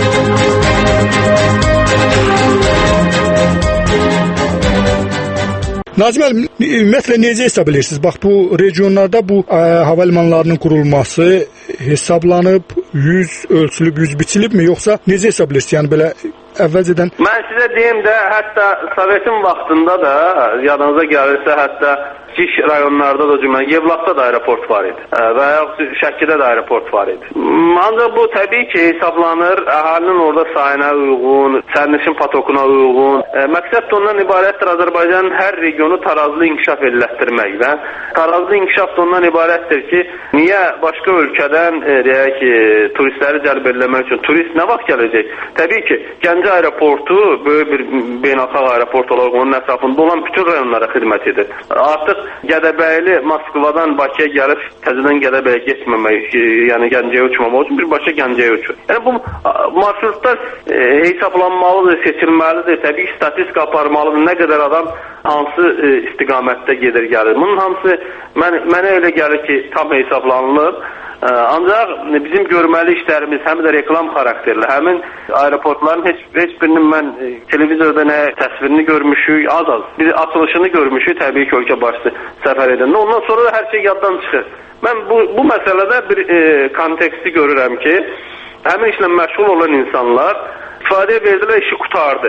Nazim müəllim, ümumiyyətlə necə hesab edirsiniz? Bax bu regionlarda bu hava limanlarının qurulması hesablanıb, yüz ölçülüb, yüz biçilibmi, yoxsa necə hesab edirsiniz? Yəni belə əvvəlcədən Mən sizə deyim də, hətta Sovetin vaxtında da yadınıza gəlirsə, hətta kiçik rayonlarda da cümlə Yevlaxda da aeroport var idi və yaxud Şəkidə də aeroport var idi. Ancaq bu təbii ki hesablanır, əhalinin orada sayına uyğun, sərnişin patokuna uyğun. Məqsəd də ondan ibarətdir Azərbaycanın hər regionu tarazlı inkişaf elətdirmək və tarazlı inkişaf da ondan ibarətdir ki, niyə başqa ölkədən deyək ki, turistləri cəlb eləmək üçün turist nə vaxt gələcək? Təbii ki, Gəncə aeroportu böyük bir beynəlxalq aeroport olaraq onun ətrafında olan bütün rayonlara xidmət edir. Artıq Gədəbəyli Moskvadan Bakıya gəlib təzədən Gədəbəyə getməmək, yəni Gəncəyə uçmamaq üçün birbaşa Gəncəyə uçur. Yəni bu marşrutlar hesablanmalıdır, seçilməlidir, təbii ki statistika aparmalıdır, nə qədər adam hansı istiqamətdə gedir gəlir. Bunun hamısı mənə elə gəlir ki tam hesablanılır. Ancaq bizim görməli işlərimiz həm də reklam xarakterli, həmin aeroportların heç birinin mən televizorda nə təsvirini görmüşük, az. Bir açılışını görmüşük, təbii ki ölkə başçısı səfər edəndə. Ondan sonra da hər şey yaddan çıxır. Mən bu məsələdə bir konteksti görürəm ki, həmin işlə məşğul olan insanlar ifadəyə verdilər, işi qutardı.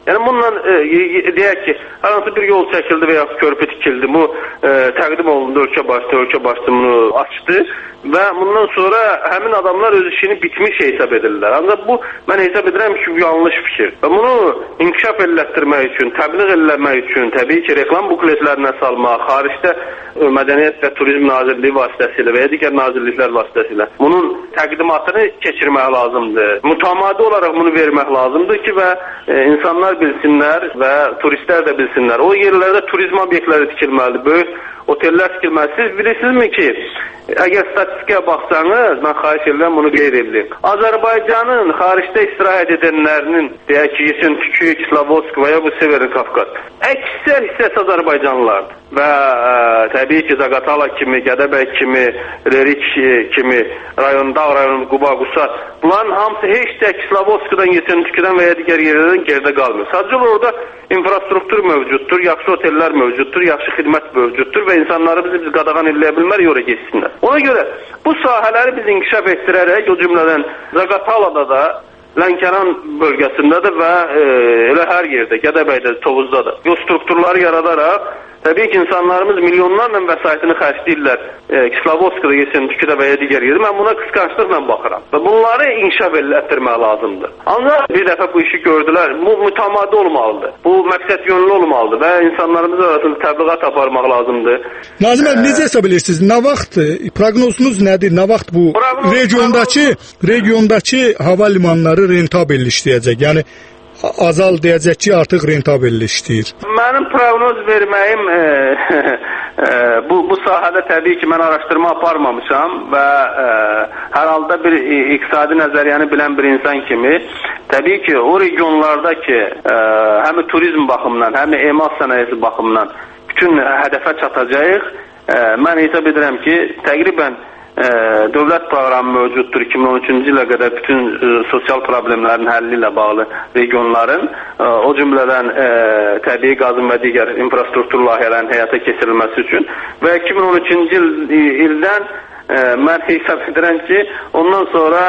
Yəni bununla deyək ki, hər hansı bir yol çəkildi və ya körpü tikildi, bu təqdim olundu, ölkə başçısı bunu açdı və bundan sonra həmin adamlar öz işini bitmiş hesab edirlər. Ancaq bu, mən hesab edirəm ki, yanlış fikir. Və bunu inkişaf elətdirmək üçün, təbliğ eləmək üçün, təbii ki, reklam bukletlərinə salmaq, xaricdə Mədəniyyət və Turizm Nazirliyi vasitəsilə və ya digər nazirliklər vasitəsilə bunun təqdimatını keçirmək lazımdır. Mütəmadi olaraq bunu vermək lazımdır ki, və insanlar bilsinlər və turistlər də bilsinlər. O yerlərdə turizm obyektləri tikilməlidir, böyük otellər tikilməli. Siz bilirsinizmi ki, əgər statistikaya baxsanız, mən xahiş edirəm bunu qeyd edin. Azərbaycanın xaricdə istirahət edənlərinin, deyək ki, Yesentükü, Kislovodsk və ya bu Severin Kafkaz, əksər hissəsi Azərbaycanlılardır. Və təbii ki, Zaqatala kimi, Gədəbəy kimi, Lerik kimi dağ rayonu, Quba, Qusar, bunların hamısı heç də Kislovodskdan, Yesentüküdən və ya digər yerlərdən geridə qalmır. Sadəcə orada infrastruktur mövcuddur, yaxşı otellər mövcuddur, yaxşı xidmət mövcuddur və insanlarımızı biz qadağan eləyə bilmərik, oraya geçsinlər. Ona görə bu sahələri biz inkişaf etdirərək, o cümlədən Zaqatalada da, Lənkəran bölgəsində də və elə hər yerdə, Gədəbəydə, Tovuzda da o strukturları yaradaraq, təbii ki, insanlarımız milyonlarla vəsaitini xərcləyirlər Kislovodskda, Yesentüküdə və ya digər yerdə. Mən buna qısqanclıqla baxıram və bunları inkişaf etdirmək lazımdır. Ancaq bir dəfə bu işi gördülər, bu mütəmadi olmalıdır, bu məqsəd yönlü olmalıdır və insanlarımız arasında təbliğat aparmaq lazımdır. Nazim əli, necə hesab edirsiniz? Nə vaxt, proqnozunuz nədir? Nə vaxt bu regiondakı hava limanları rentabelli işləyəcək? Yəni azal deyəcək ki, artıq rentabelli işləyir. Mənim proqnoz verməyim bu sahədə təbii ki, mən araşdırma aparmamışam və hər halda bir iqtisadi nəzəriyyəni bilən bir insan kimi, təbii ki, o regionlarda ki, həm turizm baxımından, həm emal sənayesi baxımından bütün hədəfə çatacağıq, mən hesab edirəm ki, təqribən dövlət proqramı mövcuddur 2013-cü ilə qədər bütün sosial problemlərin həlli ilə bağlı regionların, o cümlədən təbii qazın və digər infrastruktur layihələrinin həyata keçirilməsi üçün və 2013-cü ildən mən hesab edirəm ki, ondan sonra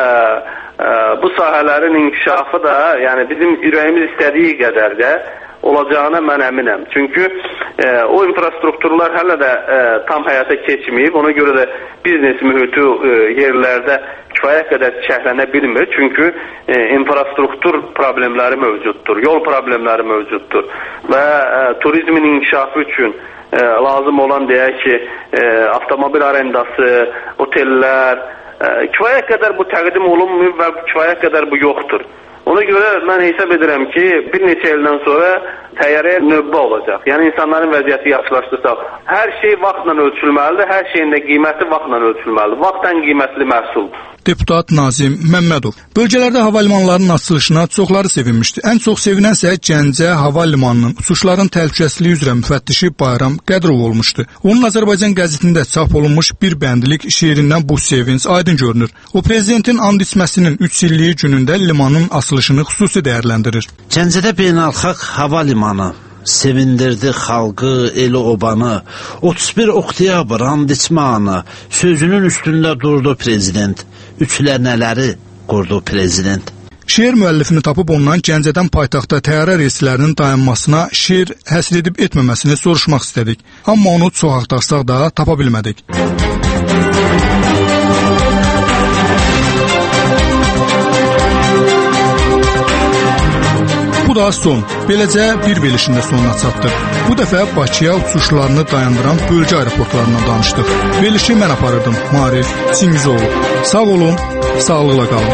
bu sahələrin inkişafı da, yəni bizim ürəyimiz istədiyi qədər də olacağına mən əminəm. Çünki o infrastrukturlar hələ də tam həyata keçməyib. Ona görə də biznes mühiti yerlərdə kifayət qədər çiçəklənə bilmir. Çünki infrastruktur problemləri mövcuddur, yol problemləri mövcuddur və turizmin inkişafı üçün lazım olan deyək ki, avtomobil arendası, otellər, kifayət qədər bu təqdim olunmuyub və kifayət qədər bu yoxdur. Ona görə mən hesab edirəm ki, bir neçə ildən sonra təyyarəyə növbə olacaq. Yəni insanların vəziyyəti yaxşılaşdırsa, hər şey vaxtla ölçülməlidir, hər şeyin də qiyməti vaxtla ölçülməlidir. Vaxt ən qiymətli məhsuldur. Deputat Nazim Məmmədov. Bölgələrdə hava limanlarının açılışına çoxları sevinmişdi. Ən çox sevinənsə Gəncə hava limanının uçuşların təhlükəsizliyi üzrə müfəttişi Bayram Qədrov olmuşdu. Onun Azərbaycan qəzetində çap olunmuş bir bəndlik şeirindən bu sevinç aydın görünür. O prezidentin and içməsinin 3 illiyi günündə limanın açılışını xüsusi dəyərləndirir. Gəncədə beynəlxalq hava limanı sevindirdi xalqı, eli obanı. 31 oktyabr and içmə anı, sözünün üstündə durdu prezident. Üçlənələri qurdu prezident. Şeir müəllifini tapıb ondan Gəncədən paytaxta təyyarə reyslərinin dayanmasına şeir həsr edib etməməsini soruşmaq istədik. Amma onu çox axtarsaq da tapa bilmədik. Bu da son. Beləcə bir verilişində sonuna çatdıq. Bu dəfə Bakıya uçuşlarını dayandıran bölgə aeroportlarından danışdıq. Verilişi mən aparırdım. Marif Çingizoğlu. Sağ olun, sağlıqla qalın.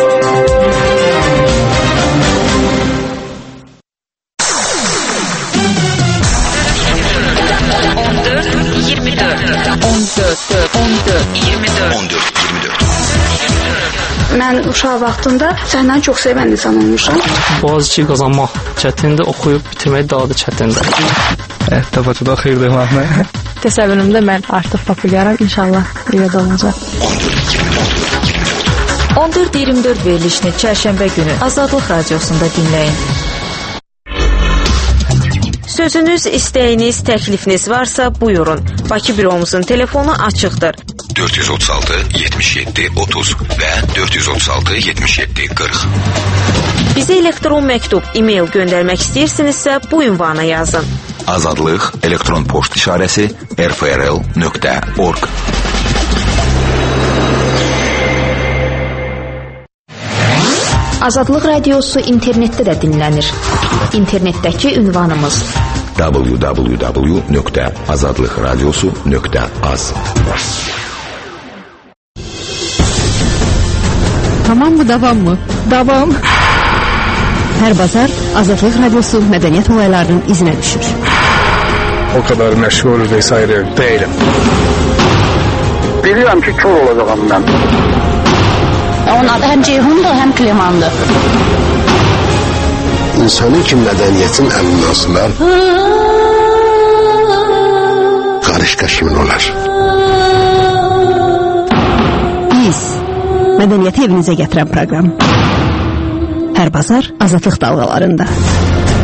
Mən uşaq vaxtında səhnəni çox sevən insan olmuşam. Boğaziçi qazanmaq çətindir, oxuyub bitirmək daha da çətindir. Həyatda Bakıda xeyirli olmaq. Təsəvvürümdə mən artıq populyarım, inşallah elə də olacaq. 14-24 verilişini çərşənbə günü Azadlıq Radiosunda dinləyin. Sözünüz, istəyiniz, təklifiniz varsa buyurun. Bakı büromuzun telefonu açıqdır. 436 77 30 və 436 77 40. Bizə elektron məktub, e-mail göndərmək istəyirsinizsə bu ünvana yazın. Azadlıq elektron poçt işarəsi rfrl.org. Azadlıq radiosu internetdə də dinlənir. İnternetdəki ünvanımız www.azadlıqradiosu.az. Tamam mı, davam mı? Davam. Hər bazar Azadlıq radiosu mədəniyyət olaylarının izinə düşür. O kadar məşğul vesaire değilim. Bilirəm ki, kör olacağım mən. Onun adı həm Ceyhundur, həm Klemandır. İnsani ki mədəniyyətin əminasılar qarışqa kimin olar? Biz mədəniyyəti evinizə gətirən proqram. Hər bazar Azadlıq dalğalarında.